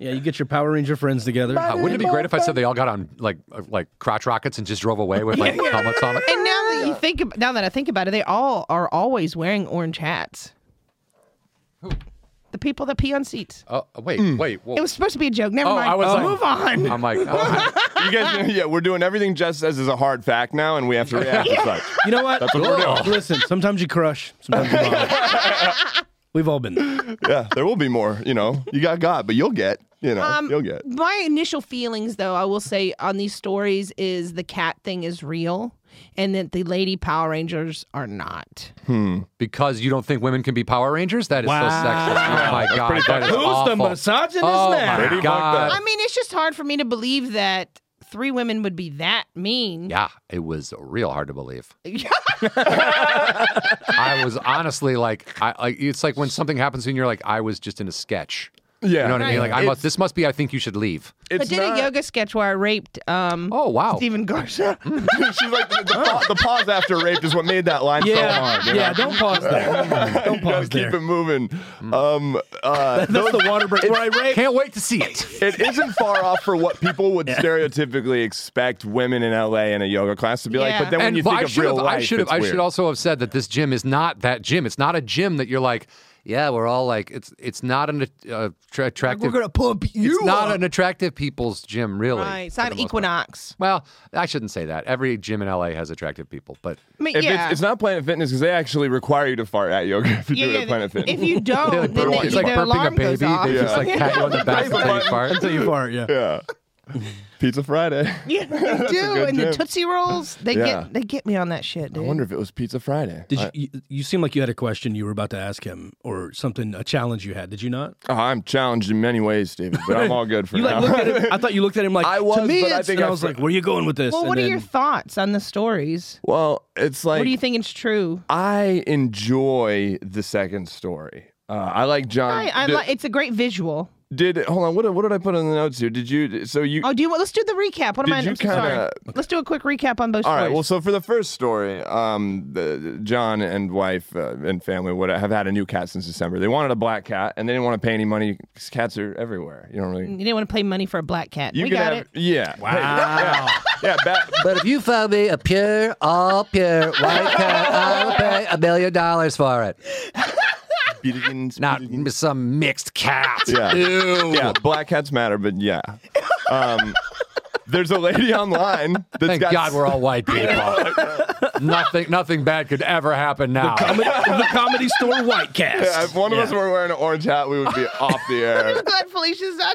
Speaker 3: Yeah, you get your Power Ranger friends together.
Speaker 4: Uh, wouldn't it be great if I said they all got on like uh, like crotch rockets and just drove away with like helmets on? It?
Speaker 1: And now that you think, ab- now that I think about it, they all are always wearing orange hats.
Speaker 4: Who?
Speaker 1: The people that pee on seats.
Speaker 4: Oh, wait, wait. Whoa.
Speaker 1: It was supposed to be a joke. Never
Speaker 4: Oh,
Speaker 1: mind.
Speaker 4: I was like-
Speaker 1: Move on.
Speaker 4: I'm like, oh, I-
Speaker 2: You guys, yeah, we're doing everything Jess says is a hard fact now, and we have to react as such.
Speaker 3: You know what?
Speaker 2: That's what we're doing.
Speaker 3: Listen, sometimes you crush, sometimes you vomit. We've all been there.
Speaker 2: Yeah, there will be more. You know, you got God, but you'll get. You know,
Speaker 1: Um,
Speaker 2: you'll get.
Speaker 1: My initial feelings, though, I will say on these stories is the cat thing is real, and that the lady Power Rangers are not.
Speaker 4: because you don't think women can be Power Rangers? That is
Speaker 3: Wow.
Speaker 4: so sexist. Oh my god,
Speaker 2: pretty
Speaker 4: that is
Speaker 2: fucked
Speaker 3: Who's
Speaker 4: awful.
Speaker 3: the misogynist
Speaker 4: oh
Speaker 3: now?
Speaker 4: my
Speaker 2: Pretty
Speaker 4: god.
Speaker 2: fucked
Speaker 1: I mean, it's just hard for me to believe that three women would be that mean.
Speaker 4: Yeah, it was real hard to believe. I was honestly like, I like. It's like when something happens and you're like, I was just in a sketch.
Speaker 2: Yeah,
Speaker 4: You know what I mean? Like, I must.
Speaker 2: It's-
Speaker 4: This must be. I think you should leave.
Speaker 1: I
Speaker 2: It's
Speaker 1: did
Speaker 2: not-
Speaker 1: a yoga sketch where I raped um,
Speaker 4: Oh wow.
Speaker 1: Stephen Garza.
Speaker 2: She's like the, the, pa- the pause after rape is what made that line so
Speaker 3: Yeah,
Speaker 2: hard. you know?
Speaker 3: yeah. Don't pause there. Don't
Speaker 2: You gotta
Speaker 3: pause
Speaker 2: keep
Speaker 3: there.
Speaker 2: it moving. Um, uh,
Speaker 3: That's the water break where I rape.
Speaker 4: Can't wait to see it.
Speaker 2: it isn't far off for what people would stereotypically expect women in L A in a yoga class to be like.
Speaker 1: Yeah.
Speaker 2: But then when
Speaker 4: And
Speaker 2: you
Speaker 4: but
Speaker 2: think
Speaker 4: I
Speaker 2: of
Speaker 4: should
Speaker 2: real
Speaker 4: have.
Speaker 2: life,
Speaker 4: I should have.
Speaker 2: it's
Speaker 4: I
Speaker 2: weird.
Speaker 4: should also have said that this gym is not that gym. It's not a gym that you're like. Yeah, we're all like. It's it's not an uh, tra- attractive.
Speaker 3: pump you
Speaker 4: It's not an attractive people's gym, really.
Speaker 1: Right. It's
Speaker 4: for
Speaker 1: not
Speaker 4: the most part.
Speaker 1: Equinox.
Speaker 4: Well, I shouldn't say that. Every gym in L A has attractive people, but
Speaker 1: I mean,
Speaker 2: If
Speaker 1: yeah.
Speaker 2: it's, it's not Planet Fitness because they actually require you to fart at yoga if you
Speaker 1: yeah,
Speaker 2: do it
Speaker 1: yeah,
Speaker 2: at Planet Fitness.
Speaker 1: If you don't,
Speaker 4: They're
Speaker 1: then
Speaker 4: like burping-
Speaker 1: the,
Speaker 4: it's like
Speaker 1: their
Speaker 4: burping a
Speaker 1: alarm goes
Speaker 4: baby.
Speaker 1: off.
Speaker 4: They just like pat you on the back until you fart.
Speaker 3: Until you fart, yeah.
Speaker 2: yeah. Pizza Friday.
Speaker 1: Yeah, they do.
Speaker 2: good
Speaker 1: And the
Speaker 2: gym.
Speaker 1: Tootsie Rolls, they
Speaker 2: Yeah.
Speaker 1: get they get me on that shit,
Speaker 2: I
Speaker 1: dude.
Speaker 2: wonder if it was Pizza Friday.
Speaker 3: Did
Speaker 2: I-
Speaker 3: you, you? You seem like you had a question you were about to ask him, or something, a challenge you had. Did you not?
Speaker 2: Oh, I'm challenged in many ways, David, but I'm all good for
Speaker 3: You like
Speaker 2: now.
Speaker 3: looked at him. I thought you looked at him like
Speaker 2: I was,
Speaker 3: to me.
Speaker 2: but I
Speaker 3: it's-
Speaker 2: think
Speaker 3: and I
Speaker 2: I
Speaker 3: was
Speaker 2: fr-
Speaker 3: like, "Where are you going with this?"
Speaker 1: Well,
Speaker 3: And
Speaker 1: what are
Speaker 3: then-
Speaker 1: your thoughts on the stories?
Speaker 2: Well, it's like
Speaker 1: what do you think is true?
Speaker 2: I enjoy the second story. Uh, I like John.
Speaker 1: I, I
Speaker 2: did,
Speaker 1: li- it's a great visual.
Speaker 2: did hold on? What, what did I put in the notes here? Did you? So you?
Speaker 1: Oh, do you want? Let's do the recap. What am
Speaker 2: Did
Speaker 1: I?
Speaker 2: you
Speaker 1: I'm so sorry.
Speaker 2: kinda-
Speaker 1: Let's do a quick recap on both
Speaker 2: all
Speaker 1: stories.
Speaker 2: right. Well, so for the first story, um, the, John and wife uh, and family would have had a new cat since December. They wanted a black cat, and they didn't want to pay any money because cats are everywhere. You don't really.
Speaker 1: you didn't want to pay money for a black cat.
Speaker 2: You
Speaker 1: we
Speaker 2: could
Speaker 1: got
Speaker 2: have,
Speaker 1: it.
Speaker 2: Yeah.
Speaker 3: Wow.
Speaker 2: Yeah. yeah ba-
Speaker 4: But if you found me a pure, all pure white cat, I will pay a million dollars for it.
Speaker 2: Beatings,
Speaker 4: Not
Speaker 2: beatings.
Speaker 4: some mixed cat.
Speaker 2: Yeah.
Speaker 4: Ew.
Speaker 2: Yeah, black cats matter, but yeah. Um, there's a lady online that's
Speaker 4: Thank
Speaker 2: got
Speaker 4: God we're all white people. nothing, nothing bad could ever happen now.
Speaker 3: Comedy, the Comedy Store White Cast.
Speaker 2: Yeah, if one of
Speaker 3: Yeah.
Speaker 2: us were wearing an orange hat, we would be off the air.
Speaker 1: I'm glad Felicia's not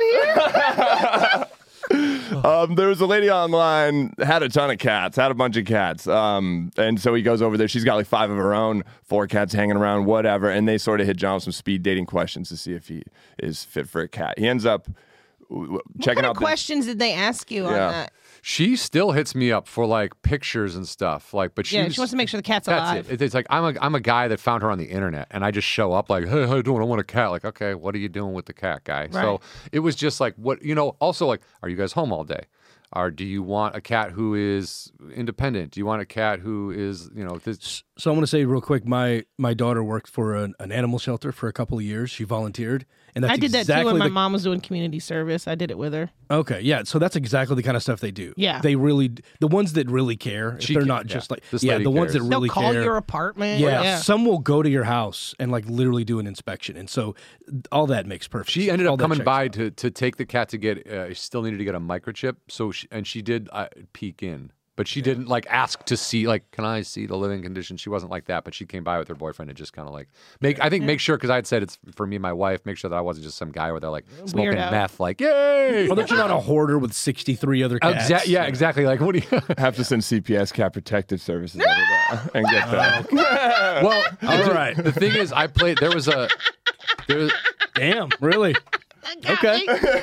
Speaker 1: here.
Speaker 2: Um, there was a lady online, had a ton of cats, had a bunch of cats. Um, and so he goes over there. She's got like five of her own, four cats hanging around, whatever. And they sort of hit John with some speed dating questions to see if he is fit for a cat. He ends up w- w-
Speaker 1: What
Speaker 2: checking
Speaker 1: kind
Speaker 2: out
Speaker 1: of
Speaker 2: the-
Speaker 1: questions did they ask you on
Speaker 2: Yeah.
Speaker 1: that?
Speaker 4: She still hits me up for like pictures and stuff. Like, but she's,
Speaker 1: Yeah, she wants to make sure the cat's
Speaker 4: That's
Speaker 1: alive.
Speaker 4: it. It- It's like I'm a I'm a guy that found her on the internet, and I just show up like, hey, how you doing? I want a cat. Like, okay, what are you doing with the cat, guy? So
Speaker 1: Right.
Speaker 4: it was just like, what you know. Also, like, are you guys home all day? Or do you want a cat who is independent? Do you want a cat who is, you know, this?
Speaker 3: So I want to say real quick, my my daughter worked for an, an animal shelter for a couple of years. She volunteered, and that's
Speaker 1: I did that
Speaker 3: exactly
Speaker 1: too when my
Speaker 3: the,
Speaker 1: mom was doing community service. I did it with her.
Speaker 3: Okay, yeah. So that's exactly the kind of stuff they do.
Speaker 1: Yeah.
Speaker 3: they really the ones that really care. If
Speaker 4: She
Speaker 3: they're
Speaker 4: ca-
Speaker 3: not
Speaker 4: yeah.
Speaker 3: just like
Speaker 4: This
Speaker 3: yeah,
Speaker 4: lady
Speaker 3: the ones that
Speaker 4: cares.
Speaker 3: really
Speaker 1: They'll call
Speaker 3: care.
Speaker 1: your apartment.
Speaker 3: yeah, some will go to your house and like literally do an inspection, and so all that makes perfect.
Speaker 4: She
Speaker 3: sense.
Speaker 4: ended
Speaker 3: All
Speaker 4: up
Speaker 3: that
Speaker 4: coming
Speaker 3: checks
Speaker 4: by
Speaker 3: out.
Speaker 4: to to take the cat to get. Uh, she still needed to get a microchip. So she, and she did uh, peek in, but she didn't like ask to see like, can I see the living condition? She wasn't like that, but she came by with her boyfriend and just kind of like make. I think make sure because I had said it's for me and my wife. Make sure that I wasn't just some guy where they're like smoking
Speaker 1: Weirdo.
Speaker 4: meth. Like, yay!
Speaker 3: Well, that you're not a hoarder with sixty-three other cats.
Speaker 4: Exa- yeah, exactly. Like, what do you?
Speaker 2: have to send C P S Cat Protective Services over there and get that.
Speaker 4: well,
Speaker 3: All right.
Speaker 4: The thing is, I played. There was a. There was,
Speaker 3: Damn, really? Okay.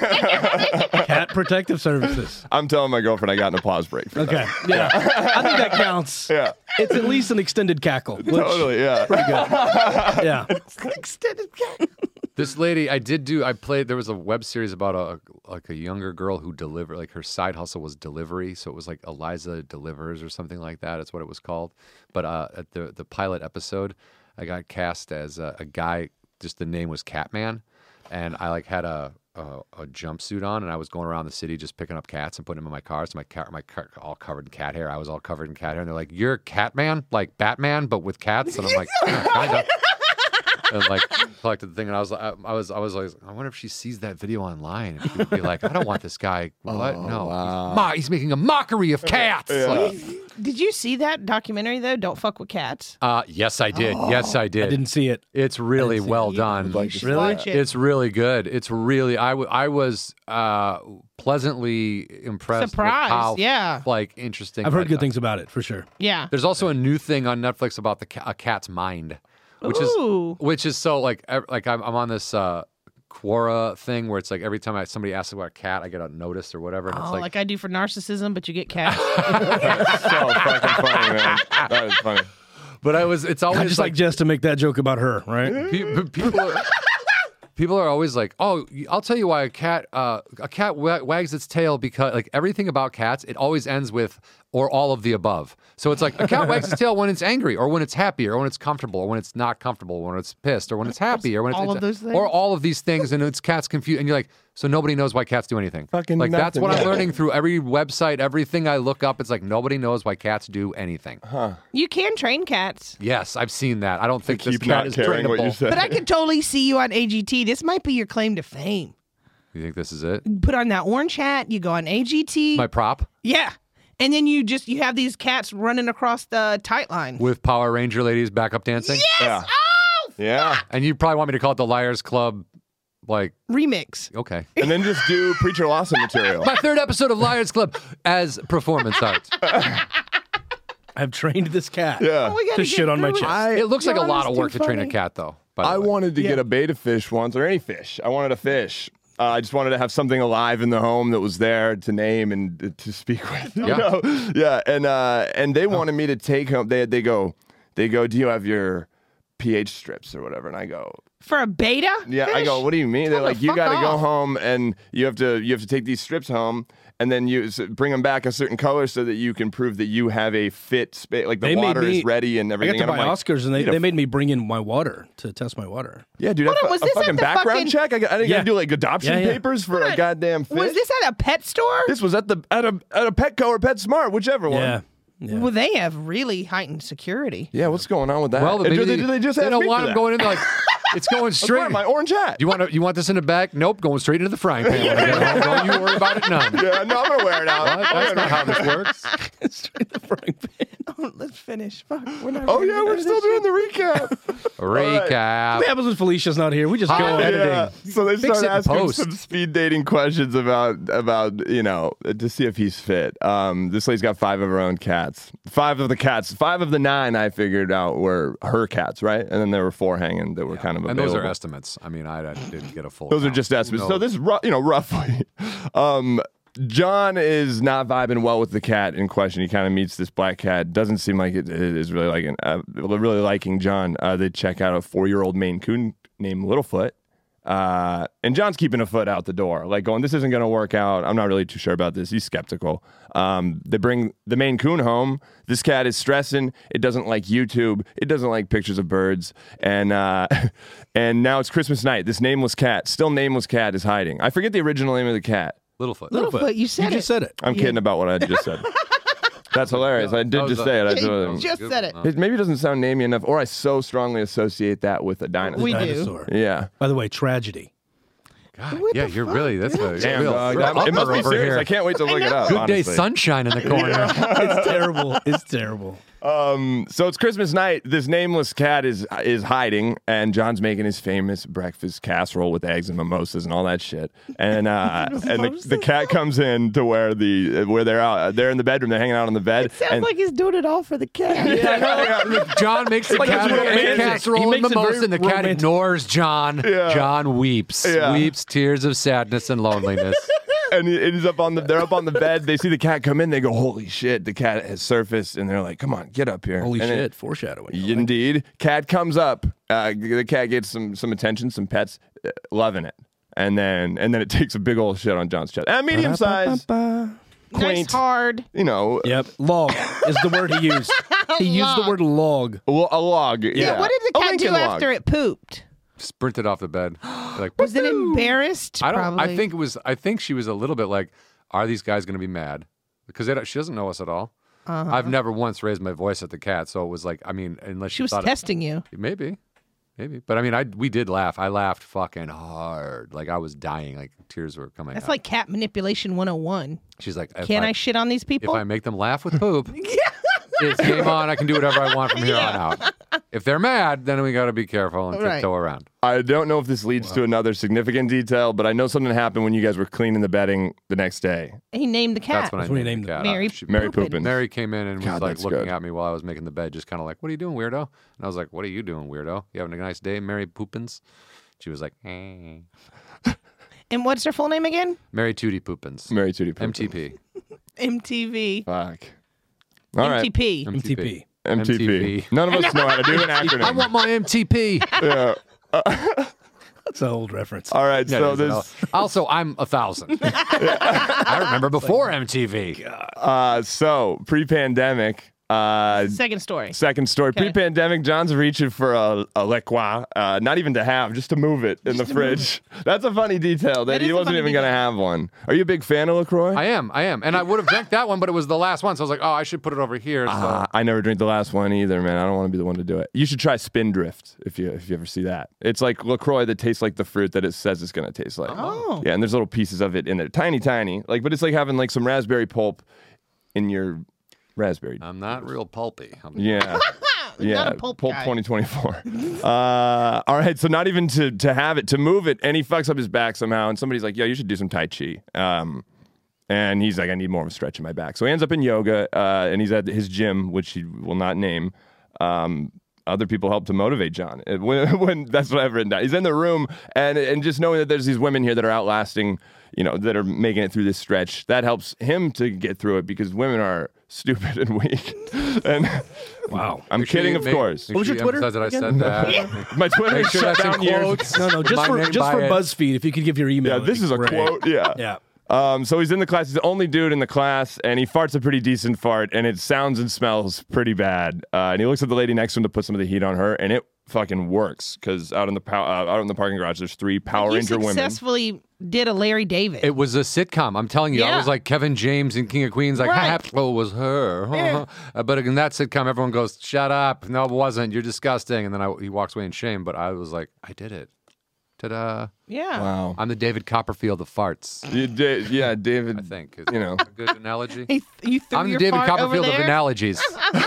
Speaker 3: Cat Protective Services.
Speaker 2: I'm telling my girlfriend I got an applause break for
Speaker 3: Okay. Yeah. I think that counts.
Speaker 2: that.
Speaker 3: It's at least an extended cackle. Which,
Speaker 2: Yeah, totally, yeah.
Speaker 3: Pretty good. Yeah.
Speaker 1: Extended cat.
Speaker 4: This lady, I did do. I played. There was a web series about a like a younger girl who delivered. Like her side hustle was delivery, so it was like Eliza Delivers or something like that. That's what it was called. But uh, at the the pilot episode, I got cast as a, a guy. Just the name was Catman, and I like had a a, a jumpsuit on, and I was going around the city just picking up cats and putting them in my car. So my cat, my car, all covered in cat hair. I was all covered in cat hair, and they're like, "You're Catman, like Batman, but with cats." And I'm like, yeah, kind of. And like collected the thing, and I was like, I was, I was like, I wonder if she sees that video online and she'd be like, I don't want this guy. What?
Speaker 2: Oh,
Speaker 4: no,
Speaker 2: wow.
Speaker 4: he's, mo- he's making a mockery of cats.
Speaker 2: Yeah.
Speaker 4: Like,
Speaker 1: Did you see that documentary though? Don't fuck with cats.
Speaker 4: uh, yes, I did. yes, I did.
Speaker 3: I didn't see it.
Speaker 4: It's really
Speaker 1: see it
Speaker 4: well
Speaker 1: either.
Speaker 4: done.
Speaker 2: Like,
Speaker 1: You should
Speaker 3: Really?
Speaker 1: watch it.
Speaker 4: It's really good. It's really. I, w- I was uh, pleasantly impressed.
Speaker 1: Surprised,
Speaker 4: With how,
Speaker 1: yeah.
Speaker 4: Like interesting.
Speaker 3: I've heard
Speaker 4: like,
Speaker 3: good things about it for sure.
Speaker 1: Yeah.
Speaker 4: There's also a new thing on Netflix about the ca- a cat's mind, which
Speaker 1: Ooh.
Speaker 4: is which is so like ev- like I'm, I'm on this uh, Quora thing where it's like every time I, somebody asks about a cat, I get a notice or whatever, and
Speaker 1: Oh,
Speaker 4: it's
Speaker 1: like,
Speaker 4: like,
Speaker 1: I do for narcissism, but you get cats.
Speaker 2: That's so fucking funny, man. That is funny.
Speaker 4: but I was. It's always
Speaker 3: I just like Jess to make that joke about her, right?
Speaker 4: Pe- pe- people are, people are always like, oh, I'll tell you why a cat uh, a cat wa- wags its tail because like everything about cats, it always ends with or all of the above. So it's like a cat wags its tail when it's angry, or when it's happy, or when it's comfortable, or when it's not comfortable, or when it's pissed, or when it's happy, or when it's
Speaker 1: All of
Speaker 4: it's-
Speaker 1: those things?
Speaker 4: or all of these things, and it's cat's confused, and you're like, so nobody knows why cats do anything.
Speaker 2: Fucking
Speaker 4: like that's
Speaker 2: nothing,
Speaker 4: what I'm
Speaker 2: yeah.
Speaker 4: learning through every website, everything I look up. It's like nobody knows why cats do anything.
Speaker 1: You can train cats.
Speaker 4: Yes, I've seen that. I don't think this
Speaker 2: Keep
Speaker 4: cat
Speaker 2: not
Speaker 4: is
Speaker 2: caring what you
Speaker 4: trainable.
Speaker 2: said.
Speaker 1: But I could totally see you on A G T. This might be your claim to fame.
Speaker 4: You think this is it?
Speaker 1: Put on that orange hat, you go on A G T.
Speaker 4: My prop
Speaker 1: yeah. And then you just you have these cats running across the tight line.
Speaker 4: with Power Ranger ladies backup dancing.
Speaker 2: Yeah.
Speaker 1: Oh,
Speaker 2: Yeah.
Speaker 4: And you probably want me to call it the Liars Club, like,
Speaker 1: remix.
Speaker 4: okay.
Speaker 2: And then just do Preacher Lawson material.
Speaker 4: My third episode of Liars Club as performance art.
Speaker 3: I've trained this cat
Speaker 2: Yeah.
Speaker 1: Oh, we gotta
Speaker 3: to
Speaker 1: get
Speaker 3: shit on my
Speaker 1: through it.
Speaker 3: chest.
Speaker 2: I,
Speaker 4: It looks like a
Speaker 1: John
Speaker 4: lot
Speaker 1: is
Speaker 4: of
Speaker 1: too
Speaker 4: work to train a
Speaker 1: funny.
Speaker 4: cat, though. By the
Speaker 2: I
Speaker 4: way.
Speaker 2: wanted to
Speaker 1: Yeah.
Speaker 2: get a beta fish once, or any fish. I wanted a fish. Uh, I just wanted to have something alive in the home that was there to name and uh, to speak with. You
Speaker 4: Yeah.
Speaker 2: know? Yeah. And uh, and they wanted me to take home. They they go they go. Do you have your pH strips or whatever? And I go,
Speaker 1: For a beta?
Speaker 2: yeah. I
Speaker 1: fish?
Speaker 2: go, what do you mean? They're
Speaker 1: Tell the
Speaker 2: like, you
Speaker 1: fuck
Speaker 2: got to go
Speaker 1: off.
Speaker 2: home and you have to you have to take these strips home. And then you s- bring them back a certain color so that you can prove that you have a fit space, like the
Speaker 3: They made
Speaker 2: water
Speaker 3: me-
Speaker 2: is ready and
Speaker 3: I
Speaker 2: everything.
Speaker 3: got to
Speaker 2: And
Speaker 3: buy
Speaker 2: I'm like,
Speaker 3: Oscars, and they,
Speaker 2: need a
Speaker 3: they made me bring in my water to test my water.
Speaker 2: yeah, dude,
Speaker 1: Hold
Speaker 2: I,
Speaker 1: on, was
Speaker 2: a
Speaker 1: this at
Speaker 2: fucking
Speaker 1: the
Speaker 2: background
Speaker 1: fucking-
Speaker 2: check. I, got, I didn't
Speaker 3: Yeah.
Speaker 2: gotta do like adoption
Speaker 3: Yeah, yeah.
Speaker 2: papers for a goddamn fish.
Speaker 1: Was this at a pet store?
Speaker 2: This was at the at a at a Petco or PetSmart, whichever one.
Speaker 3: Yeah. yeah.
Speaker 1: Well, they have really heightened security.
Speaker 2: Yeah, what's going on with that?
Speaker 4: Well,
Speaker 2: It-
Speaker 4: maybe
Speaker 2: they,
Speaker 4: they,
Speaker 2: they just
Speaker 4: they
Speaker 2: asked
Speaker 4: don't
Speaker 2: me
Speaker 4: want
Speaker 2: for
Speaker 4: them
Speaker 2: that.
Speaker 4: going in there like, it's going
Speaker 2: That's
Speaker 4: straight.
Speaker 2: why my orange hat.
Speaker 4: You want to, you want this in the bag? Nope, going straight into the frying pan. When I get home. Don't you worry about it none.
Speaker 2: Yeah, no, I'm gonna wear it out.
Speaker 4: What? That's not how this works.
Speaker 3: Straight in the frying pan.
Speaker 1: Oh, let's finish. Fuck, we're not.
Speaker 2: Oh
Speaker 1: ready
Speaker 2: yeah,
Speaker 1: to
Speaker 2: we're
Speaker 1: do
Speaker 2: still
Speaker 1: this
Speaker 2: doing
Speaker 1: shit.
Speaker 2: the recap.
Speaker 4: Recap.
Speaker 3: What happens when Felicia's not here? We just go
Speaker 4: Oh,
Speaker 3: editing.
Speaker 2: Yeah. So they
Speaker 4: Fix
Speaker 2: start
Speaker 4: it in
Speaker 2: asking
Speaker 4: post.
Speaker 2: some speed dating questions about about you know to see if he's fit. Um, this lady's got five of her own cats. Five of the cats, five of the nine I figured out were her cats, right? And then there were four hanging that were kind of
Speaker 4: And
Speaker 2: available.
Speaker 4: those are estimates. I mean, I, I didn't get a full.
Speaker 2: Those are
Speaker 4: count.
Speaker 2: just estimates.
Speaker 4: Who
Speaker 2: So
Speaker 4: knows?
Speaker 2: this is ru- you know roughly. Um, John is not vibing well with the cat in question. He kind of meets this black cat. Doesn't seem like it, it is really liking uh, really liking John. Uh, they check out a four year old Maine Coon named Littlefoot. Uh, and John's keeping a foot out the door, like going, this isn't going to work out. I'm not really too sure about this. He's skeptical. Um, they bring the Maine Coon home. This cat is stressing. It doesn't like YouTube. It doesn't like pictures of birds. And uh, and now it's Christmas night. This nameless cat, still nameless cat, is hiding. I forget the original name of the cat.
Speaker 4: Littlefoot.
Speaker 1: Littlefoot, you said
Speaker 3: You
Speaker 1: it.
Speaker 3: just said it.
Speaker 2: I'm kidding about what I just said. That's hilarious. I did
Speaker 4: That was
Speaker 2: just
Speaker 4: a-
Speaker 2: say it. I
Speaker 1: Yeah,
Speaker 2: just,
Speaker 1: you just
Speaker 4: Good
Speaker 1: said it.
Speaker 4: one.
Speaker 2: it maybe doesn't sound namey enough, or I so strongly associate that with a dinosaur.
Speaker 1: We do.
Speaker 3: Dinosaur.
Speaker 2: Yeah.
Speaker 3: By the way, tragedy.
Speaker 4: God,
Speaker 1: What
Speaker 4: yeah,
Speaker 1: the
Speaker 4: you're
Speaker 1: fuck,
Speaker 4: really that's a
Speaker 2: Damn,
Speaker 4: real,
Speaker 2: dog.
Speaker 4: real
Speaker 2: That- it must
Speaker 4: upper
Speaker 2: be
Speaker 4: over
Speaker 2: serious.
Speaker 4: here.
Speaker 2: I can't wait to look it up.
Speaker 4: Good day,
Speaker 2: honestly.
Speaker 4: sunshine in the corner.
Speaker 3: It's terrible. It's terrible.
Speaker 2: Um, so it's Christmas night. This nameless cat is is hiding, and John's making his famous breakfast casserole with eggs and mimosas and all that shit. And uh, and the, the cat comes in to where the where they're out. They're in the bedroom. They're hanging out on the bed.
Speaker 1: Sounds
Speaker 2: and,
Speaker 1: like he's doing it all for the cat.
Speaker 4: John makes the
Speaker 3: like
Speaker 4: cat
Speaker 3: it's
Speaker 4: make
Speaker 3: romantic.
Speaker 4: casserole
Speaker 3: He
Speaker 4: and
Speaker 3: makes it
Speaker 4: mimosa,
Speaker 3: very
Speaker 4: and the cat
Speaker 3: romantic.
Speaker 4: ignores John.
Speaker 2: Yeah.
Speaker 4: John weeps,
Speaker 2: Yeah.
Speaker 4: weeps tears of sadness and loneliness.
Speaker 2: and it is up on the they're up on the bed. They see the cat come in. They go, holy shit! The cat has surfaced, and they're like, come on, get up here.
Speaker 3: Holy
Speaker 2: And
Speaker 3: shit.
Speaker 2: it-
Speaker 3: Foreshadowing.
Speaker 2: Indeed. Cat comes up. Uh, the cat gets some some attention, some pets, uh, loving it. And then and then it takes a big old shit on John's chest. Uh, medium size,
Speaker 1: Nice
Speaker 2: quaint,
Speaker 1: hard.
Speaker 2: you know,
Speaker 3: Yep. Log is the word he used. He used the
Speaker 1: Log.
Speaker 3: word log.
Speaker 2: a, lo- a log. Yeah.
Speaker 1: Yeah, what did the
Speaker 2: A
Speaker 1: cat
Speaker 2: Lincoln
Speaker 1: do
Speaker 2: log.
Speaker 1: after it pooped?
Speaker 4: Sprinted off the bed. Like,
Speaker 1: Was it
Speaker 4: "Woo-hoo."
Speaker 1: embarrassed?
Speaker 4: I don't.
Speaker 1: Probably.
Speaker 4: I think it was. I think she was a little bit like, "Are these guys going to be mad?" Because they don't- she doesn't know us at all.
Speaker 1: Uh-huh.
Speaker 4: I've never once raised my voice at the cat, so it was like, I mean, unless
Speaker 1: She was
Speaker 4: thought
Speaker 1: testing you.
Speaker 4: it, maybe, maybe. But I mean, I we did laugh. I laughed fucking hard. Like I was dying. Like tears were coming.
Speaker 1: That's
Speaker 4: out.
Speaker 1: like cat manipulation one oh one.
Speaker 4: She's like, if
Speaker 1: Can I,
Speaker 4: I,
Speaker 1: shit on these
Speaker 4: if
Speaker 1: people?
Speaker 4: I make them laugh with poop, it's game on. I can do whatever I want from here on out. If they're mad, then we got to be careful and
Speaker 1: Right.
Speaker 4: tiptoe around.
Speaker 2: I don't know if this leads to another significant detail, but I know something happened when you guys were cleaning the bedding the next day.
Speaker 1: He named the cat.
Speaker 4: That's when I
Speaker 3: That's when he
Speaker 4: named the
Speaker 3: named
Speaker 4: cat.
Speaker 1: Mary
Speaker 4: She-
Speaker 2: Mary
Speaker 1: Poopin'.
Speaker 2: Poopin'.
Speaker 4: Mary came in and was
Speaker 2: God,
Speaker 4: like
Speaker 2: that's
Speaker 4: looking
Speaker 2: good.
Speaker 4: at me while I was making the bed, just kind of like, "What are you doing, weirdo?" And I was like, "What are you doing, weirdo? You having a nice day, Mary Poopins?" She was like, eh.
Speaker 1: And what's her full name again?
Speaker 4: Mary Tootie Poopins.
Speaker 2: Mary Tootie Poopin'.
Speaker 4: M T P.
Speaker 1: M T V.
Speaker 2: Fuck. All right.
Speaker 1: M T P.
Speaker 3: M T P.
Speaker 2: M T P.
Speaker 4: M T V.
Speaker 2: None of us know how to do an acronym.
Speaker 4: I want my M T P.
Speaker 2: Yeah.
Speaker 3: That's an old reference.
Speaker 2: All right.
Speaker 4: Yeah,
Speaker 2: so
Speaker 4: it is, I
Speaker 2: this.
Speaker 4: know. Also, I'm a thousand. I remember before M T V.
Speaker 2: Uh, so pre-pandemic. Uh,
Speaker 1: Second story.
Speaker 2: second story.
Speaker 1: Okay.
Speaker 2: Pre-pandemic, John's reaching for a, a Le Croix, uh, not even to have, just to move it in the fridge. That's a funny detail that,
Speaker 1: That
Speaker 2: he
Speaker 1: is a
Speaker 2: wasn't
Speaker 1: funny
Speaker 2: even going to
Speaker 1: detail.
Speaker 2: have one. Are you a big fan of LaCroix?
Speaker 4: I am, I am. And I would have drank that one, but it was the last one. So I was like, oh, I should put it over here. So.
Speaker 2: Uh, I never drink the last one either, man. I don't want to be the one to do it. You should try Spindrift if you if you ever see that. It's like LaCroix that tastes like the fruit that it says it's going to taste like.
Speaker 1: Oh.
Speaker 2: Yeah, and there's little pieces of it in there, tiny, tiny. Like, but it's like having like some raspberry pulp in your raspberry.
Speaker 4: I'm not real pulpy. I'm,
Speaker 2: Yeah. Yeah,
Speaker 1: Not a pulp guy.
Speaker 2: twenty twenty-four. uh, all right, so not even to to have it, to move it, and he fucks up his back somehow, and somebody's like, "Yo, you should do some Tai Chi." Um, and he's like, "I need more of a stretch in my back." So he ends up in yoga, uh, and he's at his gym, which he will not name. Um, other people help to motivate John. It- When, when that's what I've written down. He's in the room, and and just knowing that there's these women here that are outlasting, you know, that are making it through this stretch, that helps him to get through it because women are stupid and weak. And
Speaker 3: Wow.
Speaker 2: I'm
Speaker 4: Make sure
Speaker 2: kidding,
Speaker 4: you
Speaker 2: of
Speaker 4: make-
Speaker 2: course.
Speaker 4: Make
Speaker 3: What was
Speaker 4: sure
Speaker 3: your
Speaker 4: you
Speaker 3: Twitter
Speaker 4: emphasize that I
Speaker 3: again?
Speaker 4: said that.
Speaker 2: My Twitter
Speaker 4: Make
Speaker 2: is
Speaker 4: sure
Speaker 2: shut
Speaker 4: that's in
Speaker 2: down years.
Speaker 4: quotes.
Speaker 3: No, no, just
Speaker 4: My
Speaker 3: for
Speaker 4: name
Speaker 3: just
Speaker 4: by
Speaker 3: for
Speaker 4: it.
Speaker 3: BuzzFeed, if you could give your email.
Speaker 2: Yeah,
Speaker 3: that'd
Speaker 2: this
Speaker 3: be
Speaker 2: is a
Speaker 3: great.
Speaker 2: quote. Yeah.
Speaker 3: Yeah.
Speaker 2: Um, so he's in the class. He's the only dude in the class, and he farts a pretty decent fart, and it sounds and smells pretty bad. Uh, and he looks at the lady next to him to put some of the heat on her, and it fucking works because out in the pow- uh, out in the parking garage, there's three Power
Speaker 1: You
Speaker 2: Ranger women.
Speaker 1: successfully did a Larry David.
Speaker 4: It was a sitcom. I'm telling you, I
Speaker 1: Yeah.
Speaker 4: was like Kevin James in King of Queens, like,
Speaker 1: Right.
Speaker 4: "Oh, it was her."
Speaker 1: Yeah.
Speaker 4: Uh, but in that sitcom, everyone goes, "Shut up. No, it wasn't. You're disgusting." And then I, he walks away in shame. But I was like, I did it. Ta-da.
Speaker 1: yeah.
Speaker 2: Wow.
Speaker 4: I'm the David Copperfield of farts,
Speaker 2: You did, yeah, David.
Speaker 4: I think. Is
Speaker 2: You know.
Speaker 4: that a good analogy?
Speaker 1: He, you threw
Speaker 4: I'm the
Speaker 1: your
Speaker 4: David
Speaker 1: fart over
Speaker 4: Copperfield of
Speaker 1: there?
Speaker 4: analogies.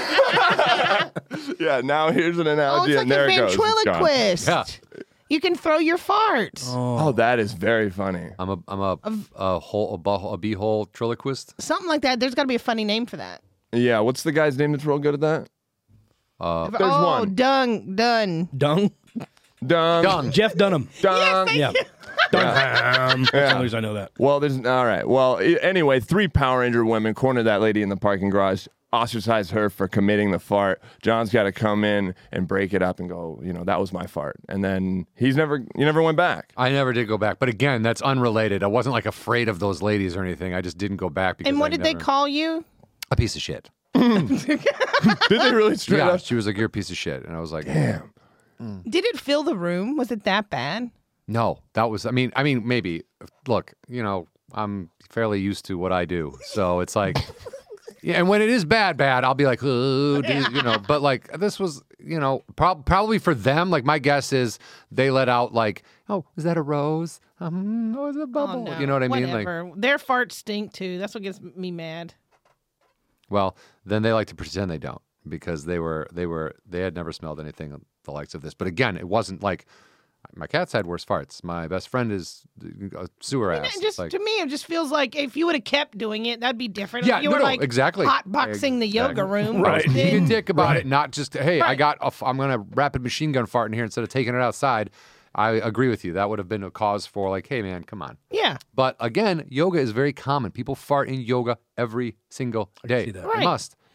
Speaker 2: Yeah. Now here's an
Speaker 1: Oh,
Speaker 2: analogy,
Speaker 1: it's
Speaker 2: and
Speaker 1: like
Speaker 2: there
Speaker 1: a
Speaker 2: it goes. It's gone.
Speaker 1: ventriloquist.
Speaker 4: Yeah.
Speaker 1: You can throw your farts.
Speaker 2: Oh, that is very funny.
Speaker 4: I'm a I'm a a hole a, bu- a beehole triloquist.
Speaker 1: Something like that. There's got to be a funny name for that.
Speaker 2: Yeah. What's the guy's name that's real good at that?
Speaker 4: Uh,
Speaker 2: There's
Speaker 1: oh,
Speaker 2: one.
Speaker 1: dung, done.
Speaker 3: Dung.
Speaker 2: Dung.
Speaker 4: Dung.
Speaker 3: Jeff Dunham.
Speaker 2: Dung.
Speaker 3: Yeah. Dunham. That's the only reason I know that.
Speaker 2: Well, there's all right. Well, i- anyway, three Power Ranger women cornered that lady in the parking garage, ostracized her for committing the fart. John's got to come in and break it up and go, you know, that was my fart. And then he's never, you never went back.
Speaker 4: I never did go back, but again, that's unrelated. I wasn't like afraid of those ladies or anything. I just didn't go back because.
Speaker 1: And what
Speaker 4: I
Speaker 1: did they
Speaker 4: never-
Speaker 1: call you?
Speaker 4: A piece of shit.
Speaker 2: Did they really straight
Speaker 4: Yeah,
Speaker 2: up?
Speaker 4: she was like, "You're a piece of shit," and I was like,
Speaker 2: Damn.
Speaker 1: Did it fill the room? Was it that bad?
Speaker 4: "No, that was. I mean, I mean, maybe. Look, you know, I'm fairly used to what I do, so it's like, yeah. And when it is bad, bad, I'll be like, oh, dude, you know. But like, this was, you know, prob- probably for them. Like, my guess is they let out like, oh, is that a rose? Um, oh, is it a
Speaker 1: Oh,
Speaker 4: bubble?
Speaker 1: no.
Speaker 4: You know what I mean? Like,
Speaker 1: Whatever. Their farts stink too. That's what gets me mad.
Speaker 4: well, then they like to pretend they don't because they were they were they had never smelled anything the likes of this. But again, it wasn't like my cat's had worse farts. My best friend is a sewer
Speaker 1: I mean,
Speaker 4: ass.
Speaker 1: it just
Speaker 4: Like-
Speaker 1: to me, it just feels like if you would have kept doing it, that'd be different.
Speaker 4: Yeah,
Speaker 1: if you
Speaker 4: no,
Speaker 1: were
Speaker 4: no,
Speaker 1: like
Speaker 4: exactly.
Speaker 1: hot boxing the yoga
Speaker 4: Exactly.
Speaker 1: room.
Speaker 3: Right.
Speaker 4: Being a
Speaker 1: then-
Speaker 4: dick about
Speaker 3: Right.
Speaker 4: it, not just hey, I
Speaker 1: Right.
Speaker 4: got a f- I'm gonna rapid machine gun fart in here instead of taking it outside. I agree with you. That would have been a cause for like, hey man, come on.
Speaker 1: Yeah.
Speaker 4: But again, yoga is very common. People fart in yoga every single day.
Speaker 3: see that.
Speaker 4: They
Speaker 1: Right.
Speaker 4: must.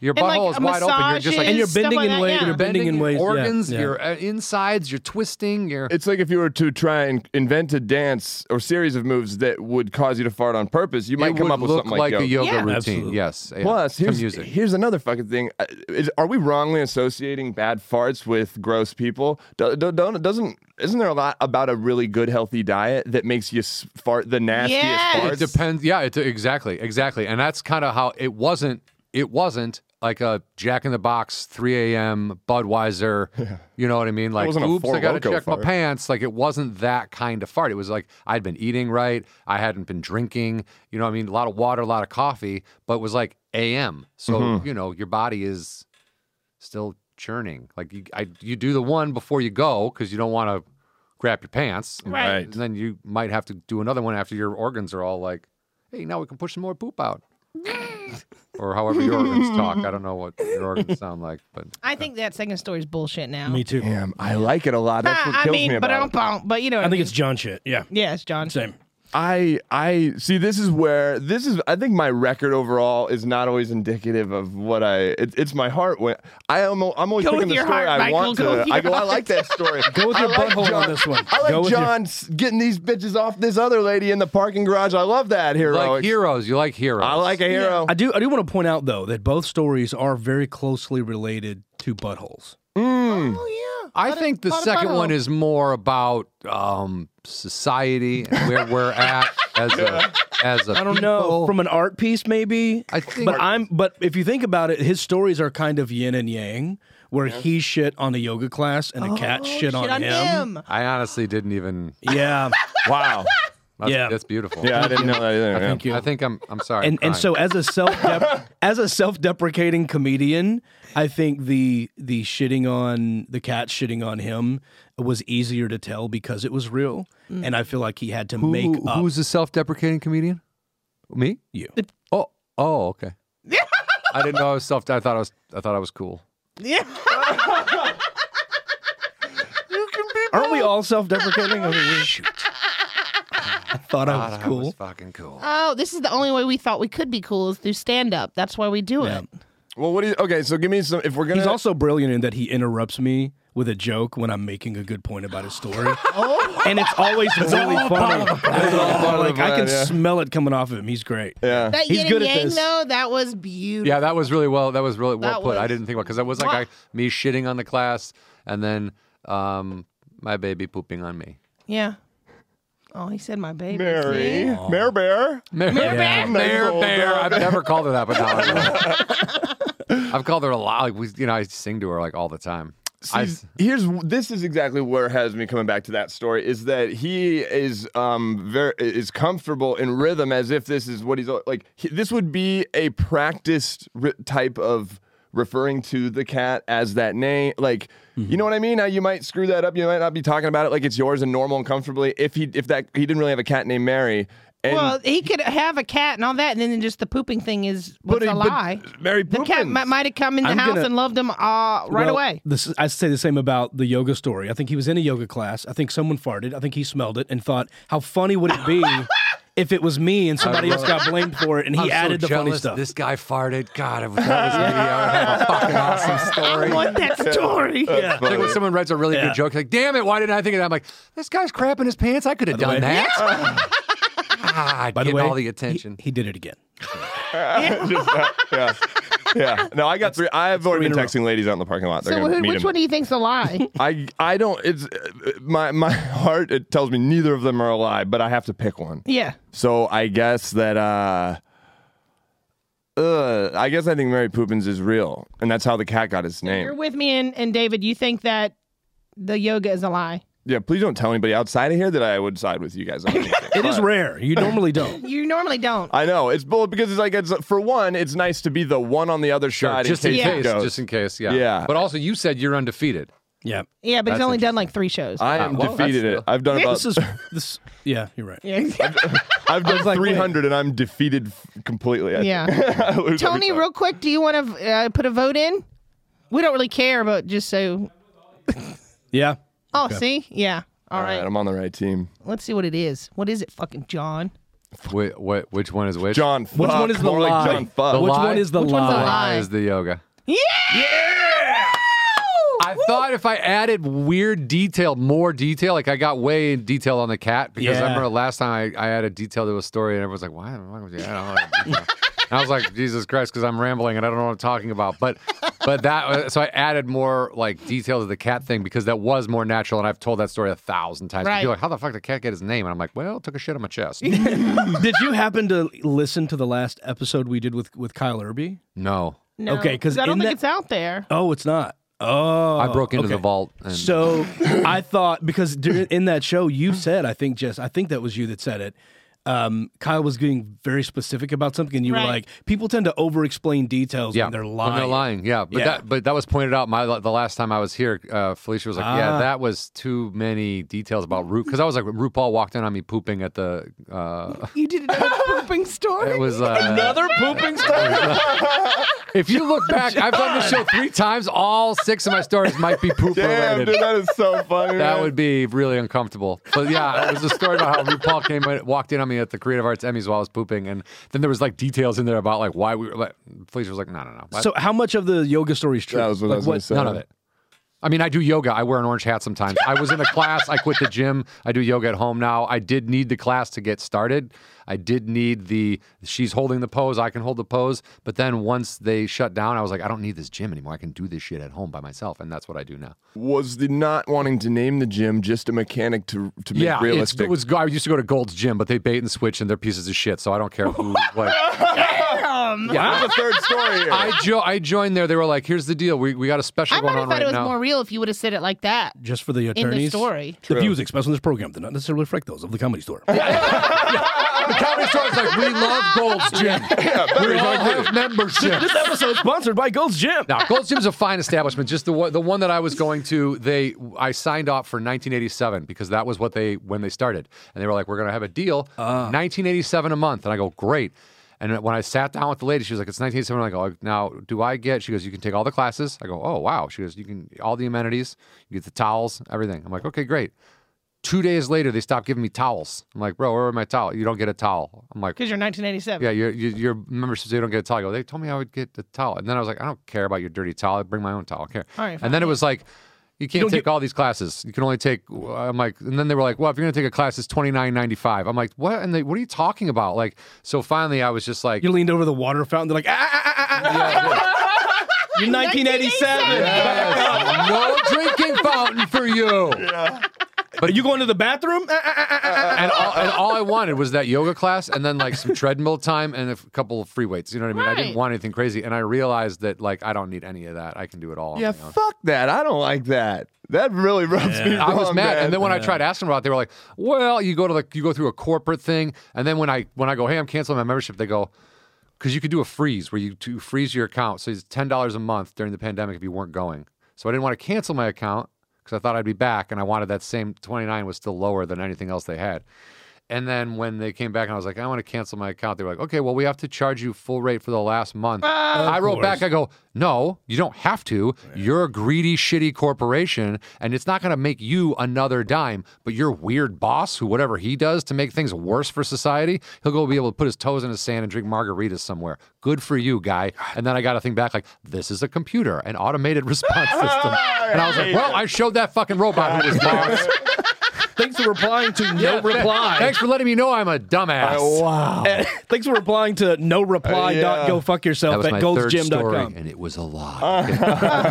Speaker 4: Your
Speaker 1: And, like,
Speaker 4: butthole is wide open. You're just like
Speaker 3: And you're
Speaker 1: Stuff
Speaker 3: bending
Speaker 1: like
Speaker 3: in
Speaker 1: that,
Speaker 3: ways.
Speaker 1: yeah.
Speaker 3: You're bending in
Speaker 4: your
Speaker 3: ways. yeah,
Speaker 4: organs,
Speaker 3: yeah.
Speaker 4: your uh, insides, you're twisting. You're
Speaker 2: It's like if you were to try and invent a dance or series of moves that would cause you to fart on purpose, you might
Speaker 4: it
Speaker 2: come
Speaker 4: would
Speaker 2: up with
Speaker 4: look
Speaker 2: something
Speaker 4: like
Speaker 2: like
Speaker 4: a
Speaker 2: yoga.
Speaker 4: yoga
Speaker 1: Yeah.
Speaker 4: routine.
Speaker 3: Absolutely.
Speaker 4: Yes. Yeah.
Speaker 2: Plus,
Speaker 4: To
Speaker 2: here's,
Speaker 4: music.
Speaker 2: here's another fucking thing. Uh, Is, are we wrongly associating bad farts with gross people? Do, do, don't, doesn't isn't there a lot about a really good healthy diet that makes you s- fart the nastiest
Speaker 1: Yes.
Speaker 2: farts?
Speaker 4: It depends. Yeah, it, exactly, exactly, and that's kind of how it wasn't. It wasn't like a Jack in the Box three a.m. Budweiser. You know what I mean? Like,
Speaker 2: wasn't a
Speaker 4: oops,
Speaker 2: Four
Speaker 4: I got to
Speaker 2: Loko
Speaker 4: check
Speaker 2: fart.
Speaker 4: my pants. Like, it wasn't that kind of fart. It was like I'd been eating right. I hadn't been drinking. You know what I mean? A lot of water, a lot of coffee, but it was like a m. So
Speaker 2: Mm-hmm.
Speaker 4: you know, your body is still churning. Like you, I, you do the one before you go because you don't want to crap your pants.
Speaker 1: Right.
Speaker 4: And then you might have to do another one after your organs are all like, hey, now we can push some more poop out. Or however your organs talk. I don't know what your organs sound like, but
Speaker 1: I think that second story is bullshit now.
Speaker 3: Me too.
Speaker 2: Damn, I like it a lot. That's what
Speaker 1: Ah, I
Speaker 2: kills
Speaker 1: mean,
Speaker 2: me
Speaker 1: but I
Speaker 2: about
Speaker 1: don't,
Speaker 2: it.
Speaker 1: but you know, what
Speaker 3: I think
Speaker 1: mean.
Speaker 3: it's John shit. Yeah.
Speaker 1: yes, John.
Speaker 3: Same.
Speaker 2: I I see. This is where this is. I think my record overall is not always indicative of what I. It, it's my heart. When I am, I'm always
Speaker 1: Go
Speaker 2: picking
Speaker 1: with
Speaker 2: the
Speaker 1: your
Speaker 2: story
Speaker 1: heart,
Speaker 2: I
Speaker 1: Michael.
Speaker 2: want
Speaker 1: Go
Speaker 2: to.
Speaker 1: with your
Speaker 2: I go. I
Speaker 1: heart.
Speaker 2: like that story.
Speaker 3: Go with
Speaker 2: I
Speaker 3: your
Speaker 2: like
Speaker 3: butthole on
Speaker 2: John-
Speaker 3: this one.
Speaker 2: I
Speaker 3: Go
Speaker 2: like
Speaker 3: with your-
Speaker 2: John s getting these bitches off this other lady in the parking garage. I love that hero.
Speaker 4: like heroes. You like heroes.
Speaker 2: I like a hero.
Speaker 3: I do. I do want to point out though that both stories are very closely related to buttholes.
Speaker 1: Oh yeah.
Speaker 4: I
Speaker 1: What a-
Speaker 4: think the
Speaker 1: what a
Speaker 4: second
Speaker 1: butthole.
Speaker 4: one is more about um, society and where we're at as a as a
Speaker 3: I don't know
Speaker 4: people.
Speaker 3: from an art piece maybe.
Speaker 4: I think-
Speaker 3: but I'm. But if you think about it, his stories are kind of yin and yang, where he shit on a yoga class and a cat
Speaker 1: Oh,
Speaker 3: shit, on, him.
Speaker 1: him.
Speaker 4: I honestly didn't even.
Speaker 3: Yeah.
Speaker 2: Wow.
Speaker 4: That's,
Speaker 3: Yeah.
Speaker 4: that's beautiful.
Speaker 2: Yeah, I didn't know that either. yeah.
Speaker 3: Thank you.
Speaker 4: I think I'm. I'm sorry.
Speaker 3: and
Speaker 4: I'm
Speaker 3: and so as a self as a self deprecating comedian, I think the the shitting on the cat shitting on him was easier to tell because it was real, and I feel like he had to
Speaker 4: Who-
Speaker 3: make up.
Speaker 4: who's the self-deprecating comedian? Me?
Speaker 3: You.
Speaker 4: Oh. Oh. Okay. I didn't know I was self. I thought I was. I thought I was cool.
Speaker 1: Yeah.
Speaker 3: Aren't we all self deprecating? I mean, we, shoot. I thought I was
Speaker 4: God, I
Speaker 3: cool.
Speaker 4: was fucking cool.
Speaker 1: Oh, this is the only way we thought we could be cool is through stand up. That's why we do
Speaker 3: Yeah.
Speaker 1: it.
Speaker 2: Well, what do you? Okay, so give me some. If we're gonna,
Speaker 3: He's also brilliant in that he interrupts me with a joke when I'm making a good point about his story. And it's always really funny. It's all part of like, I can
Speaker 2: yeah.
Speaker 3: smell it coming off of him. He's great.
Speaker 2: yeah.
Speaker 1: That
Speaker 3: He's
Speaker 1: yin
Speaker 3: good
Speaker 1: and
Speaker 3: at
Speaker 1: yang
Speaker 3: this.
Speaker 1: though, that was beautiful.
Speaker 4: Yeah, that was really well. That was really well
Speaker 1: That
Speaker 4: put. I
Speaker 1: was-
Speaker 4: didn't think about because that was like I, me shitting on the class and then um, my baby pooping on me.
Speaker 1: Yeah. Oh, he said my baby.
Speaker 2: Mary,
Speaker 1: See?
Speaker 2: Mare Bear.
Speaker 4: Mare,
Speaker 1: Bear.
Speaker 4: Mare,
Speaker 2: Nice
Speaker 4: Bear.
Speaker 2: old
Speaker 4: I've never called her that, but now I will. I've called her a lot. Like we, you know, I sing to her like all the time. I,
Speaker 2: See, here's this is exactly where it has me coming back to that story is that he is um very is comfortable in rhythm as if this is what he's like he, this would be a practiced ri- type of referring to the cat as that name like you know what I mean now you might screw that up you might not be talking about it like it's yours and normal and comfortably if he if that he didn't really have a cat named Mary and
Speaker 1: Well, he could have a cat and all that, and then just the pooping thing is what's
Speaker 2: but-
Speaker 1: a
Speaker 2: but
Speaker 1: lie.
Speaker 2: Mary
Speaker 1: The cat
Speaker 2: Poopins.
Speaker 1: might, might have come in the
Speaker 3: I'm
Speaker 1: house
Speaker 3: gonna-
Speaker 1: and loved him uh, right
Speaker 3: Well,
Speaker 1: away.
Speaker 3: This, I say the same about the yoga story. I think he was in a yoga class. I think someone farted. I think he smelled it and thought, how funny would it be if it was me and somebody else got blamed for it and he
Speaker 4: I'm
Speaker 3: added
Speaker 4: so
Speaker 3: the funny
Speaker 4: jealous.
Speaker 3: stuff.
Speaker 4: This guy farted. God, if that was me, I would have a fucking awesome story.
Speaker 1: I want that story.
Speaker 3: yeah.
Speaker 4: It's like when someone writes a really
Speaker 3: Yeah.
Speaker 4: good joke, like, damn it, why didn't I think of that? I'm like, this guy's crapping his pants. I could have
Speaker 3: the
Speaker 4: done
Speaker 3: way-
Speaker 4: that. ah, I'd
Speaker 3: By
Speaker 4: get
Speaker 3: the way,
Speaker 4: all the
Speaker 3: he-
Speaker 4: attention.
Speaker 3: He, did it again.
Speaker 2: Just, uh, yeah yeah no I got three I've already
Speaker 3: three
Speaker 2: been
Speaker 3: in a row.
Speaker 2: texting ladies out in the parking lot they're
Speaker 1: So
Speaker 2: gonna
Speaker 1: who,
Speaker 2: meet
Speaker 1: which
Speaker 2: him.
Speaker 1: one do you think's a lie?
Speaker 2: I I don't. It's uh, my my heart. It tells me neither of them are a lie, but I have to pick one.
Speaker 1: yeah.
Speaker 2: So I guess that. uh uh, I guess I think Mary Poopins is real, and that's how the cat got its
Speaker 1: You're
Speaker 2: name.
Speaker 1: with me and, and David. You think that the yoga is a lie?
Speaker 2: Yeah, please don't tell anybody outside of here that I would side with you guys. on anything.
Speaker 3: It is
Speaker 2: But-
Speaker 3: rare. You normally don't.
Speaker 1: You normally don't.
Speaker 2: I know it's bull because it's like it's for one, it's nice to be the one on the other
Speaker 4: Sure,
Speaker 2: side
Speaker 4: just in
Speaker 2: case
Speaker 1: Yeah.
Speaker 2: it
Speaker 4: case,
Speaker 2: goes.
Speaker 4: just in case, yeah.
Speaker 2: Yeah.
Speaker 4: But also, you said you're undefeated.
Speaker 3: Yeah.
Speaker 1: Yeah, but he's
Speaker 4: That's
Speaker 1: only done like three shows.
Speaker 2: I am
Speaker 4: Uh, well,
Speaker 2: defeated
Speaker 4: that's
Speaker 2: it. I've done about.
Speaker 3: This is this. Yeah, you're right.
Speaker 1: yeah.
Speaker 2: I've done
Speaker 3: like, wait.
Speaker 2: three hundred, and I'm defeated f- completely. I
Speaker 1: Yeah.
Speaker 2: think. I lose every
Speaker 1: Tony,
Speaker 2: time.
Speaker 1: real quick, do you want to uh, put a vote in? We don't really care, but just so.
Speaker 3: Yeah.
Speaker 1: Oh, see, yeah. All
Speaker 2: All
Speaker 1: right.
Speaker 2: right, I'm on the right team.
Speaker 1: Let's see what it is. What is it, fucking John?
Speaker 4: Wait, what? Which one is which?
Speaker 2: John Fuck.
Speaker 3: Which one is the
Speaker 2: More like
Speaker 3: lie?
Speaker 2: John Fuck.
Speaker 4: The
Speaker 3: Which
Speaker 4: lie?
Speaker 3: one is the
Speaker 1: Which one's the
Speaker 3: lie?
Speaker 1: lie?
Speaker 4: Is the yoga.
Speaker 1: Yeah.
Speaker 4: I thought if I added weird detail, more detail, like I got way in detail on the cat because
Speaker 3: Yeah.
Speaker 4: I remember last time I, I added detail to a story and everyone's like, why? why would you add all that detail? And I was like, Jesus Christ, because I'm rambling and I don't know what I'm talking about. But but that, so I added more like detail to the cat thing because that was more natural and I've told that story a thousand times.
Speaker 1: Right.
Speaker 4: People are like, how the fuck did the cat get his name? And I'm like, well, it took a shit on my chest.
Speaker 3: Did you happen to listen to the last episode we did with, with Kyle Irby?
Speaker 4: No.
Speaker 1: No,
Speaker 3: Okay, 'cause
Speaker 1: I don't
Speaker 3: in
Speaker 1: think
Speaker 3: that-
Speaker 1: it's out there.
Speaker 3: Oh, it's not. Oh,
Speaker 4: I broke into
Speaker 3: okay.
Speaker 4: the vault. And
Speaker 3: So I thought because during, in that show you said, I think Jess, I think that was you that said it. Um, Kyle was being very specific about something, and you
Speaker 1: Right.
Speaker 3: were like, people tend to over-explain details
Speaker 4: yeah,
Speaker 3: when they're lying.
Speaker 4: When they're lying, yeah. But
Speaker 3: Yeah.
Speaker 4: that but that was pointed out my the last time I was here. Uh, Felicia was like, "Yeah,
Speaker 3: Ah.
Speaker 4: that was too many details about Ru." Because I was like, RuPaul walked in on me pooping at the. Uh,
Speaker 1: You did another pooping story.
Speaker 4: it was uh,
Speaker 3: Another pooping story.
Speaker 4: If you look back, I've done this show three times. All six of my stories might be poop
Speaker 2: Damn,
Speaker 4: related.
Speaker 2: dude, that is so funny.
Speaker 4: That
Speaker 2: man.
Speaker 4: would be really uncomfortable. But yeah, it was a story about how RuPaul came in, walked in on me at the Creative Arts Emmys while I was pooping, and then there was like details in there about like why we were. Like, Felicia was like, "No, no, no." What?
Speaker 3: So how much of the yoga story is true?
Speaker 2: That was what I
Speaker 3: Like,
Speaker 2: was going to say.
Speaker 4: None of it. I mean, I do yoga. I wear an orange hat sometimes. I was in a class. I quit the gym. I do yoga at home now. I did need the class to get started. I did need the, she's holding the pose. I can hold the pose. But then once they shut down, I was like, I don't need this gym anymore. I can do this shit at home by myself. And that's what I do now.
Speaker 2: Was the not wanting to name the gym just a mechanic to to make
Speaker 4: Yeah, it's,
Speaker 2: realistic?
Speaker 4: it was. I used to go to Gold's Gym, but they bait and switch and they're pieces of shit. So I don't care who. Like,
Speaker 1: Damn.
Speaker 2: yeah, that's a third story here.
Speaker 4: I, jo- I joined there. They were like, here's the deal. We, we got a special
Speaker 1: I
Speaker 4: going
Speaker 1: might have
Speaker 4: on
Speaker 1: thought
Speaker 4: right
Speaker 1: it was
Speaker 4: now.
Speaker 1: more real if you would have said it like that
Speaker 3: just for the
Speaker 1: in
Speaker 3: attorneys.
Speaker 1: the story.
Speaker 3: The views expressed on this program do not necessarily reflect those of the Comedy Store.
Speaker 4: The comedy store is like, we love Gold's Gym. we all have membership.
Speaker 3: This episode is sponsored by Gold's Gym.
Speaker 4: Now, Gold's Gym's a fine establishment. Just the one, the one that I was going to, they I signed off for nineteen eighty-seven because that was what they when they started, and they were like, "We're going to have a deal, nineteen eighty-seven a month." And I go, "Great." And when I sat down with the lady, she was like, "It's nineteen eighty-seven." I'm like, "Oh, now do I get?" She goes, "You can take all the classes." I go, "Oh, wow." She goes, "You can all the amenities, you get the towels, everything." I'm like, "Okay, great." Two days later, they stopped giving me towels. I'm like, "Bro, where are my towels? You don't get a towel." I'm like,
Speaker 1: Because you're nineteen eighty-seven.
Speaker 4: yeah, your your, your membership, so you don't get a towel. I go, they told me I would get the towel. And then I was like, I don't care about your dirty towel. I bring my own towel. I care.
Speaker 1: All right, fine,
Speaker 4: and then it
Speaker 1: yeah.
Speaker 4: was like, you can't
Speaker 3: don't
Speaker 4: take
Speaker 3: get-
Speaker 4: all these classes. You can only take, I'm like, and then they were like, well, if you're going to take a class, it's twenty-nine ninety-five. I'm like, what? And they, what are you talking about? Like, so finally I was just like,
Speaker 3: You leaned over the water fountain. They're like, ah, ah, ah, ah, ah.
Speaker 4: yeah, yeah.
Speaker 3: You're nineteen eighty-seven.
Speaker 4: Yes, no drinking fountain for you.
Speaker 3: But you going to the bathroom? Ah, ah, ah, ah, ah.
Speaker 4: And all, and all I wanted was that yoga class and then like some treadmill time and a f- couple of free weights. You know what I mean? I didn't
Speaker 1: Right.
Speaker 4: want anything crazy. And I realized that like I don't need any of that. I can do it all. on
Speaker 2: yeah,
Speaker 4: my own.
Speaker 2: fuck that. I don't like that. That really rubs me wrong.
Speaker 4: I was mad,
Speaker 2: man.
Speaker 4: and then when I tried asking about it, they were like, "Well, you go to like you go through a corporate thing, and then when I when I go, hey, I'm canceling my membership," they go, "Because you could do a freeze where you to freeze your account, so it's ten dollars a month during the pandemic if you weren't going." So I didn't want to cancel my account because I thought I'd be back, and I wanted that same twenty-nine was still lower than anything else they had. And then when they came back and I was like, I want to cancel my account, they were like, okay, well, we have to charge you full rate for the last month. I wrote
Speaker 3: course.
Speaker 4: back, I go, no, you don't have to. You're a greedy, shitty corporation, and it's not going to make you another dime. But your weird boss, who whatever he does to make things worse for society, he'll go be able to put his toes in the sand and drink margaritas somewhere. Good for you, guy. And then I got a thing back like, this is a computer, an automated response system. And I was like, well, I showed that fucking robot who was boss.
Speaker 3: Thanks for replying to no
Speaker 4: Yeah, th-
Speaker 3: reply.
Speaker 4: Thanks for letting me know I'm a dumbass.
Speaker 2: wow.
Speaker 3: Uh, Thanks for replying to no reply.
Speaker 2: Uh, yeah.
Speaker 3: dot go fuck
Speaker 4: That
Speaker 3: yourself
Speaker 4: was
Speaker 3: at
Speaker 4: my
Speaker 3: golds
Speaker 4: third
Speaker 3: gym dot
Speaker 4: story,
Speaker 3: com.
Speaker 4: and it was a lie.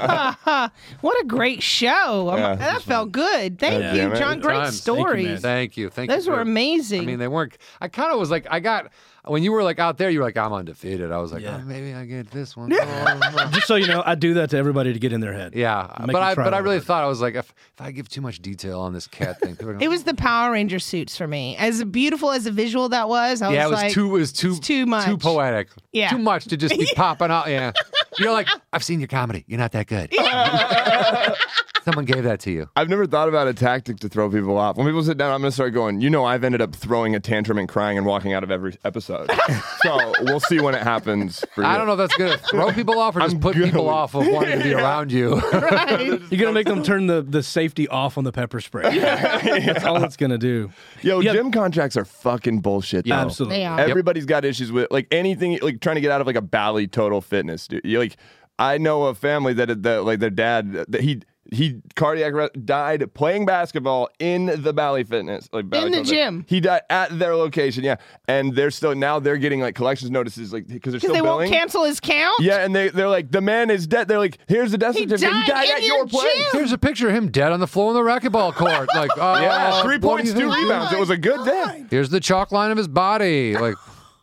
Speaker 1: What a great show. Um,
Speaker 2: Yeah.
Speaker 1: that felt good. Thank
Speaker 2: Yeah,
Speaker 1: you,
Speaker 2: man.
Speaker 1: John.
Speaker 2: Good
Speaker 1: Great
Speaker 4: times.
Speaker 3: Thank you,
Speaker 1: stories.
Speaker 3: man.
Speaker 4: Thank you. Thank
Speaker 1: Those
Speaker 4: you.
Speaker 1: were
Speaker 4: for-
Speaker 1: amazing.
Speaker 4: I mean, they weren't. I kind of was like, I got when you were like out there, you were like, I'm undefeated. I was like,
Speaker 3: Yeah.
Speaker 4: oh, maybe I get this one. Oh,
Speaker 3: Just so you know, I do that to everybody to get in their head.
Speaker 4: yeah,
Speaker 3: Make
Speaker 4: but
Speaker 3: you
Speaker 4: I
Speaker 3: try
Speaker 4: but I
Speaker 3: real
Speaker 4: really
Speaker 3: hard.
Speaker 4: thought I was like, if if I give too much detail on this cat thing, people are gonna,
Speaker 1: It was the Power Ranger suits for me. As beautiful as a visual that was, I
Speaker 4: yeah, it
Speaker 1: was
Speaker 4: was
Speaker 1: like,
Speaker 4: too it was too
Speaker 1: it's too much.
Speaker 4: too poetic.
Speaker 1: Yeah.
Speaker 4: too much to just be popping out. Yeah, you're like, I've seen your comedy. You're not that good. Someone gave that to you.
Speaker 2: I've never thought about a tactic to throw people off. When people sit down, I'm going to start going, you know, I've ended up throwing a tantrum and crying and walking out of every episode. So we'll see when it happens for you.
Speaker 4: I don't know if that's going to throw people off or just
Speaker 2: I'm
Speaker 4: put
Speaker 2: good.
Speaker 4: people off of wanting to be around you.
Speaker 1: Right.
Speaker 3: You're gonna make them turn the, the safety off on the pepper spray. That's all it's gonna do.
Speaker 2: Yo,
Speaker 3: Yep.
Speaker 2: gym contracts are fucking bullshit, though.
Speaker 3: Absolutely.
Speaker 1: They are.
Speaker 2: Everybody's got issues with, like, anything, like, trying to get out of, like, a Bally Total Fitness, dude. You like, I know a family that, that like, their dad, that he, he cardiac arrest, died playing basketball in the Bally Fitness, like Bally
Speaker 1: In the
Speaker 2: Total
Speaker 1: gym.
Speaker 2: Fitness. He died at their location, yeah. And they're still, now they're getting, like, collections notices, like, because they're
Speaker 1: Because
Speaker 2: still
Speaker 1: they
Speaker 2: billing.
Speaker 1: won't cancel his count?
Speaker 2: Yeah, and they, they're like, the man is dead. They're like, here's the death
Speaker 1: He
Speaker 2: certificate.
Speaker 1: died
Speaker 2: he died
Speaker 1: in
Speaker 2: at
Speaker 1: your
Speaker 2: your place.
Speaker 1: gym.
Speaker 4: Here's a picture of him dead on the floor in the racquetball court. Like, uh,
Speaker 2: Yeah, three
Speaker 4: what do
Speaker 2: points,
Speaker 4: you
Speaker 2: two
Speaker 4: think?
Speaker 2: rebounds. It was a good day.
Speaker 4: Here's the chalk line of his body. Like,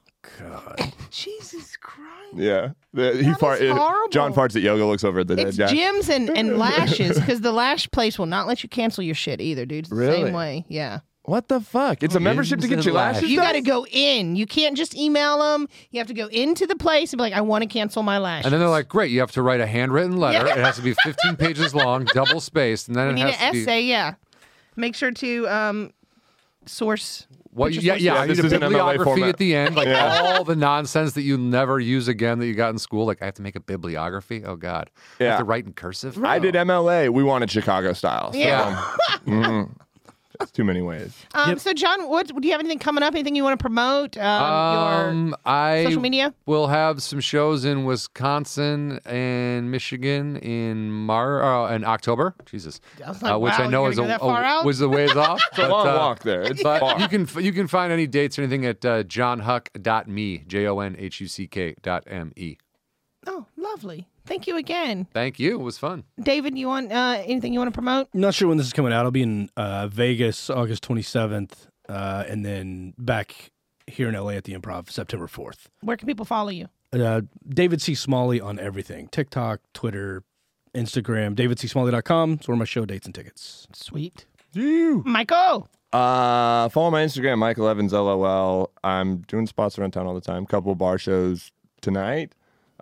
Speaker 1: Jesus Christ.
Speaker 2: Yeah. The- he
Speaker 1: That
Speaker 2: fart,
Speaker 1: is
Speaker 2: uh,
Speaker 1: horrible.
Speaker 2: John farts at yoga, looks over at the
Speaker 1: It's
Speaker 2: dead guy.
Speaker 1: gyms and, and lashes because the lash place will not let you cancel your shit either, dude. It's the
Speaker 2: Really?
Speaker 1: same way. Yeah.
Speaker 2: What the fuck? It's a membership to
Speaker 4: Gyms
Speaker 2: get
Speaker 4: and
Speaker 2: your lashes
Speaker 4: lashes.
Speaker 1: You
Speaker 2: done?
Speaker 1: got to go in. You can't just email them. You have to go into the place and be like, I want to cancel my lashes.
Speaker 4: and then they're like, great, you have to write a handwritten letter. It has to be fifteen pages long, double spaced, and then
Speaker 1: we
Speaker 4: it
Speaker 1: need an
Speaker 4: has to
Speaker 1: essay. Yeah. Make sure to um, source.
Speaker 4: be what?
Speaker 1: put your
Speaker 4: Yeah,
Speaker 1: sources.
Speaker 4: yeah.
Speaker 2: Yeah,
Speaker 4: I
Speaker 2: this
Speaker 4: need a
Speaker 2: is an M L A
Speaker 4: bibliography
Speaker 2: format.
Speaker 4: at the end, like
Speaker 2: Yeah.
Speaker 4: all the nonsense that you never use again that you got in school. Like I have to make a bibliography. Oh God, I
Speaker 2: Yeah.
Speaker 4: have to write in cursive.
Speaker 2: I did M L A. We wanted Chicago style. So,
Speaker 1: Yeah.
Speaker 2: mhm. It's too many ways.
Speaker 1: Um, So, John, what do you have anything coming up? Anything you want to promote? Um,
Speaker 4: Um, I
Speaker 1: social media?
Speaker 4: will have some shows in Wisconsin and Michigan in Mar uh, in October. Jesus,
Speaker 1: I was like,
Speaker 4: uh, which
Speaker 1: wow,
Speaker 4: I know
Speaker 1: you're
Speaker 4: is
Speaker 1: gonna
Speaker 4: a,
Speaker 1: go that far
Speaker 4: a
Speaker 1: out?
Speaker 4: was a ways off.
Speaker 2: It's a long walk there. It's
Speaker 4: But
Speaker 2: far.
Speaker 4: you can you can find any dates or anything at uh, john huck dot me, J O N H U C K dot M E.
Speaker 1: Oh, lovely. Thank you again.
Speaker 4: Thank you. It was fun.
Speaker 1: David, you want uh, anything you want to promote?
Speaker 3: I'm not sure when this is coming out. I'll be in uh, Vegas August twenty-seventh, uh, and then back here in L A at the Improv September fourth.
Speaker 1: Where can people follow you?
Speaker 3: Uh, David C. Smalley on everything: TikTok, Twitter, Instagram. david c smalley dot com. It's where my show dates and tickets.
Speaker 1: Sweet.
Speaker 2: You.
Speaker 1: Michael.
Speaker 2: Uh, follow my Instagram, Michael Evans, L O L. I'm doing spots around town all the time. Couple of bar shows tonight.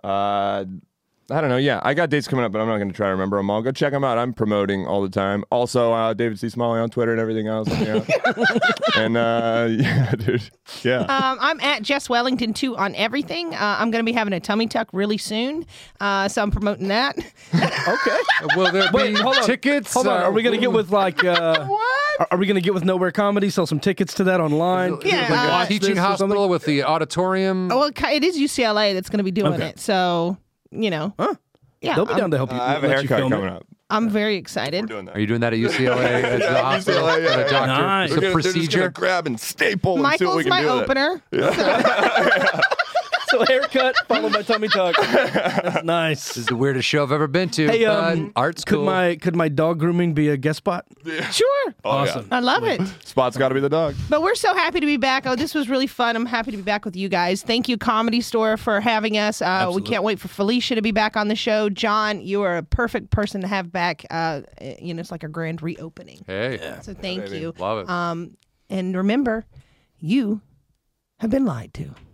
Speaker 2: Uh, I don't know. Yeah, I got dates coming up, but I'm not going to try to remember them all. Go check them out. I'm promoting all the time. Also, uh, David C. Smalley on Twitter and everything else. Yeah. and uh, yeah, dude. Yeah.
Speaker 1: Um, I'm at Jess Wellington two on everything. Uh, I'm going to be having a tummy tuck really soon, uh, so I'm promoting that.
Speaker 3: Okay.
Speaker 4: Will there
Speaker 3: Wait,
Speaker 4: be
Speaker 3: hold on.
Speaker 4: tickets?
Speaker 3: Hold on.
Speaker 4: Uh,
Speaker 3: Are we gonna get with like? Uh,
Speaker 1: What?
Speaker 3: Are, are we gonna get with Nowhere Comedy? Sell some tickets to that online.
Speaker 1: Yeah,
Speaker 3: Like,
Speaker 1: uh,
Speaker 3: watch
Speaker 4: teaching
Speaker 3: this or something?
Speaker 4: hospital with the auditorium?
Speaker 1: Well, ki- it is U C L A that's going to be doing
Speaker 3: Okay.
Speaker 1: it, so you know.
Speaker 3: Huh?
Speaker 1: Yeah,
Speaker 3: They'll be
Speaker 1: I'm,
Speaker 3: down to help
Speaker 2: Uh,
Speaker 3: you.
Speaker 2: I have a
Speaker 3: let you
Speaker 2: haircut
Speaker 3: film
Speaker 2: coming
Speaker 3: it.
Speaker 2: up.
Speaker 1: I'm very excited.
Speaker 2: We're doing that.
Speaker 4: Are you doing that at U C L A at the
Speaker 2: Yeah,
Speaker 4: hospital?
Speaker 2: U C L A, yeah,
Speaker 4: At a
Speaker 2: yeah.
Speaker 4: doctor?
Speaker 3: Nice.
Speaker 4: It's a
Speaker 2: They're gonna- they're just gonna
Speaker 4: procedure.
Speaker 2: grab and staple and see what we
Speaker 1: Michael's
Speaker 2: can
Speaker 1: my
Speaker 2: do with it.
Speaker 1: opener.
Speaker 3: So haircut followed by tummy tuck. That's nice.
Speaker 4: This is the weirdest show I've ever been to.
Speaker 3: Hey,
Speaker 4: but
Speaker 3: um,
Speaker 4: art
Speaker 3: Could
Speaker 4: school.
Speaker 3: my could my dog grooming be a guest spot?
Speaker 1: Sure.
Speaker 2: Oh,
Speaker 3: Awesome.
Speaker 1: I love it.
Speaker 2: Spot's got to be the dog.
Speaker 1: But we're so happy to be back. Oh, this was really fun. I'm happy to be back with you guys. Thank you, Comedy Store, for having us. Uh, we
Speaker 3: Absolutely.
Speaker 1: can't wait for Felicia to be back on the show. John, you are a perfect person to have back. Uh, you know, it's like a grand reopening.
Speaker 4: Hey,
Speaker 1: So thank
Speaker 2: baby.
Speaker 1: you.
Speaker 4: love it.
Speaker 1: Um, and remember, you have been lied to.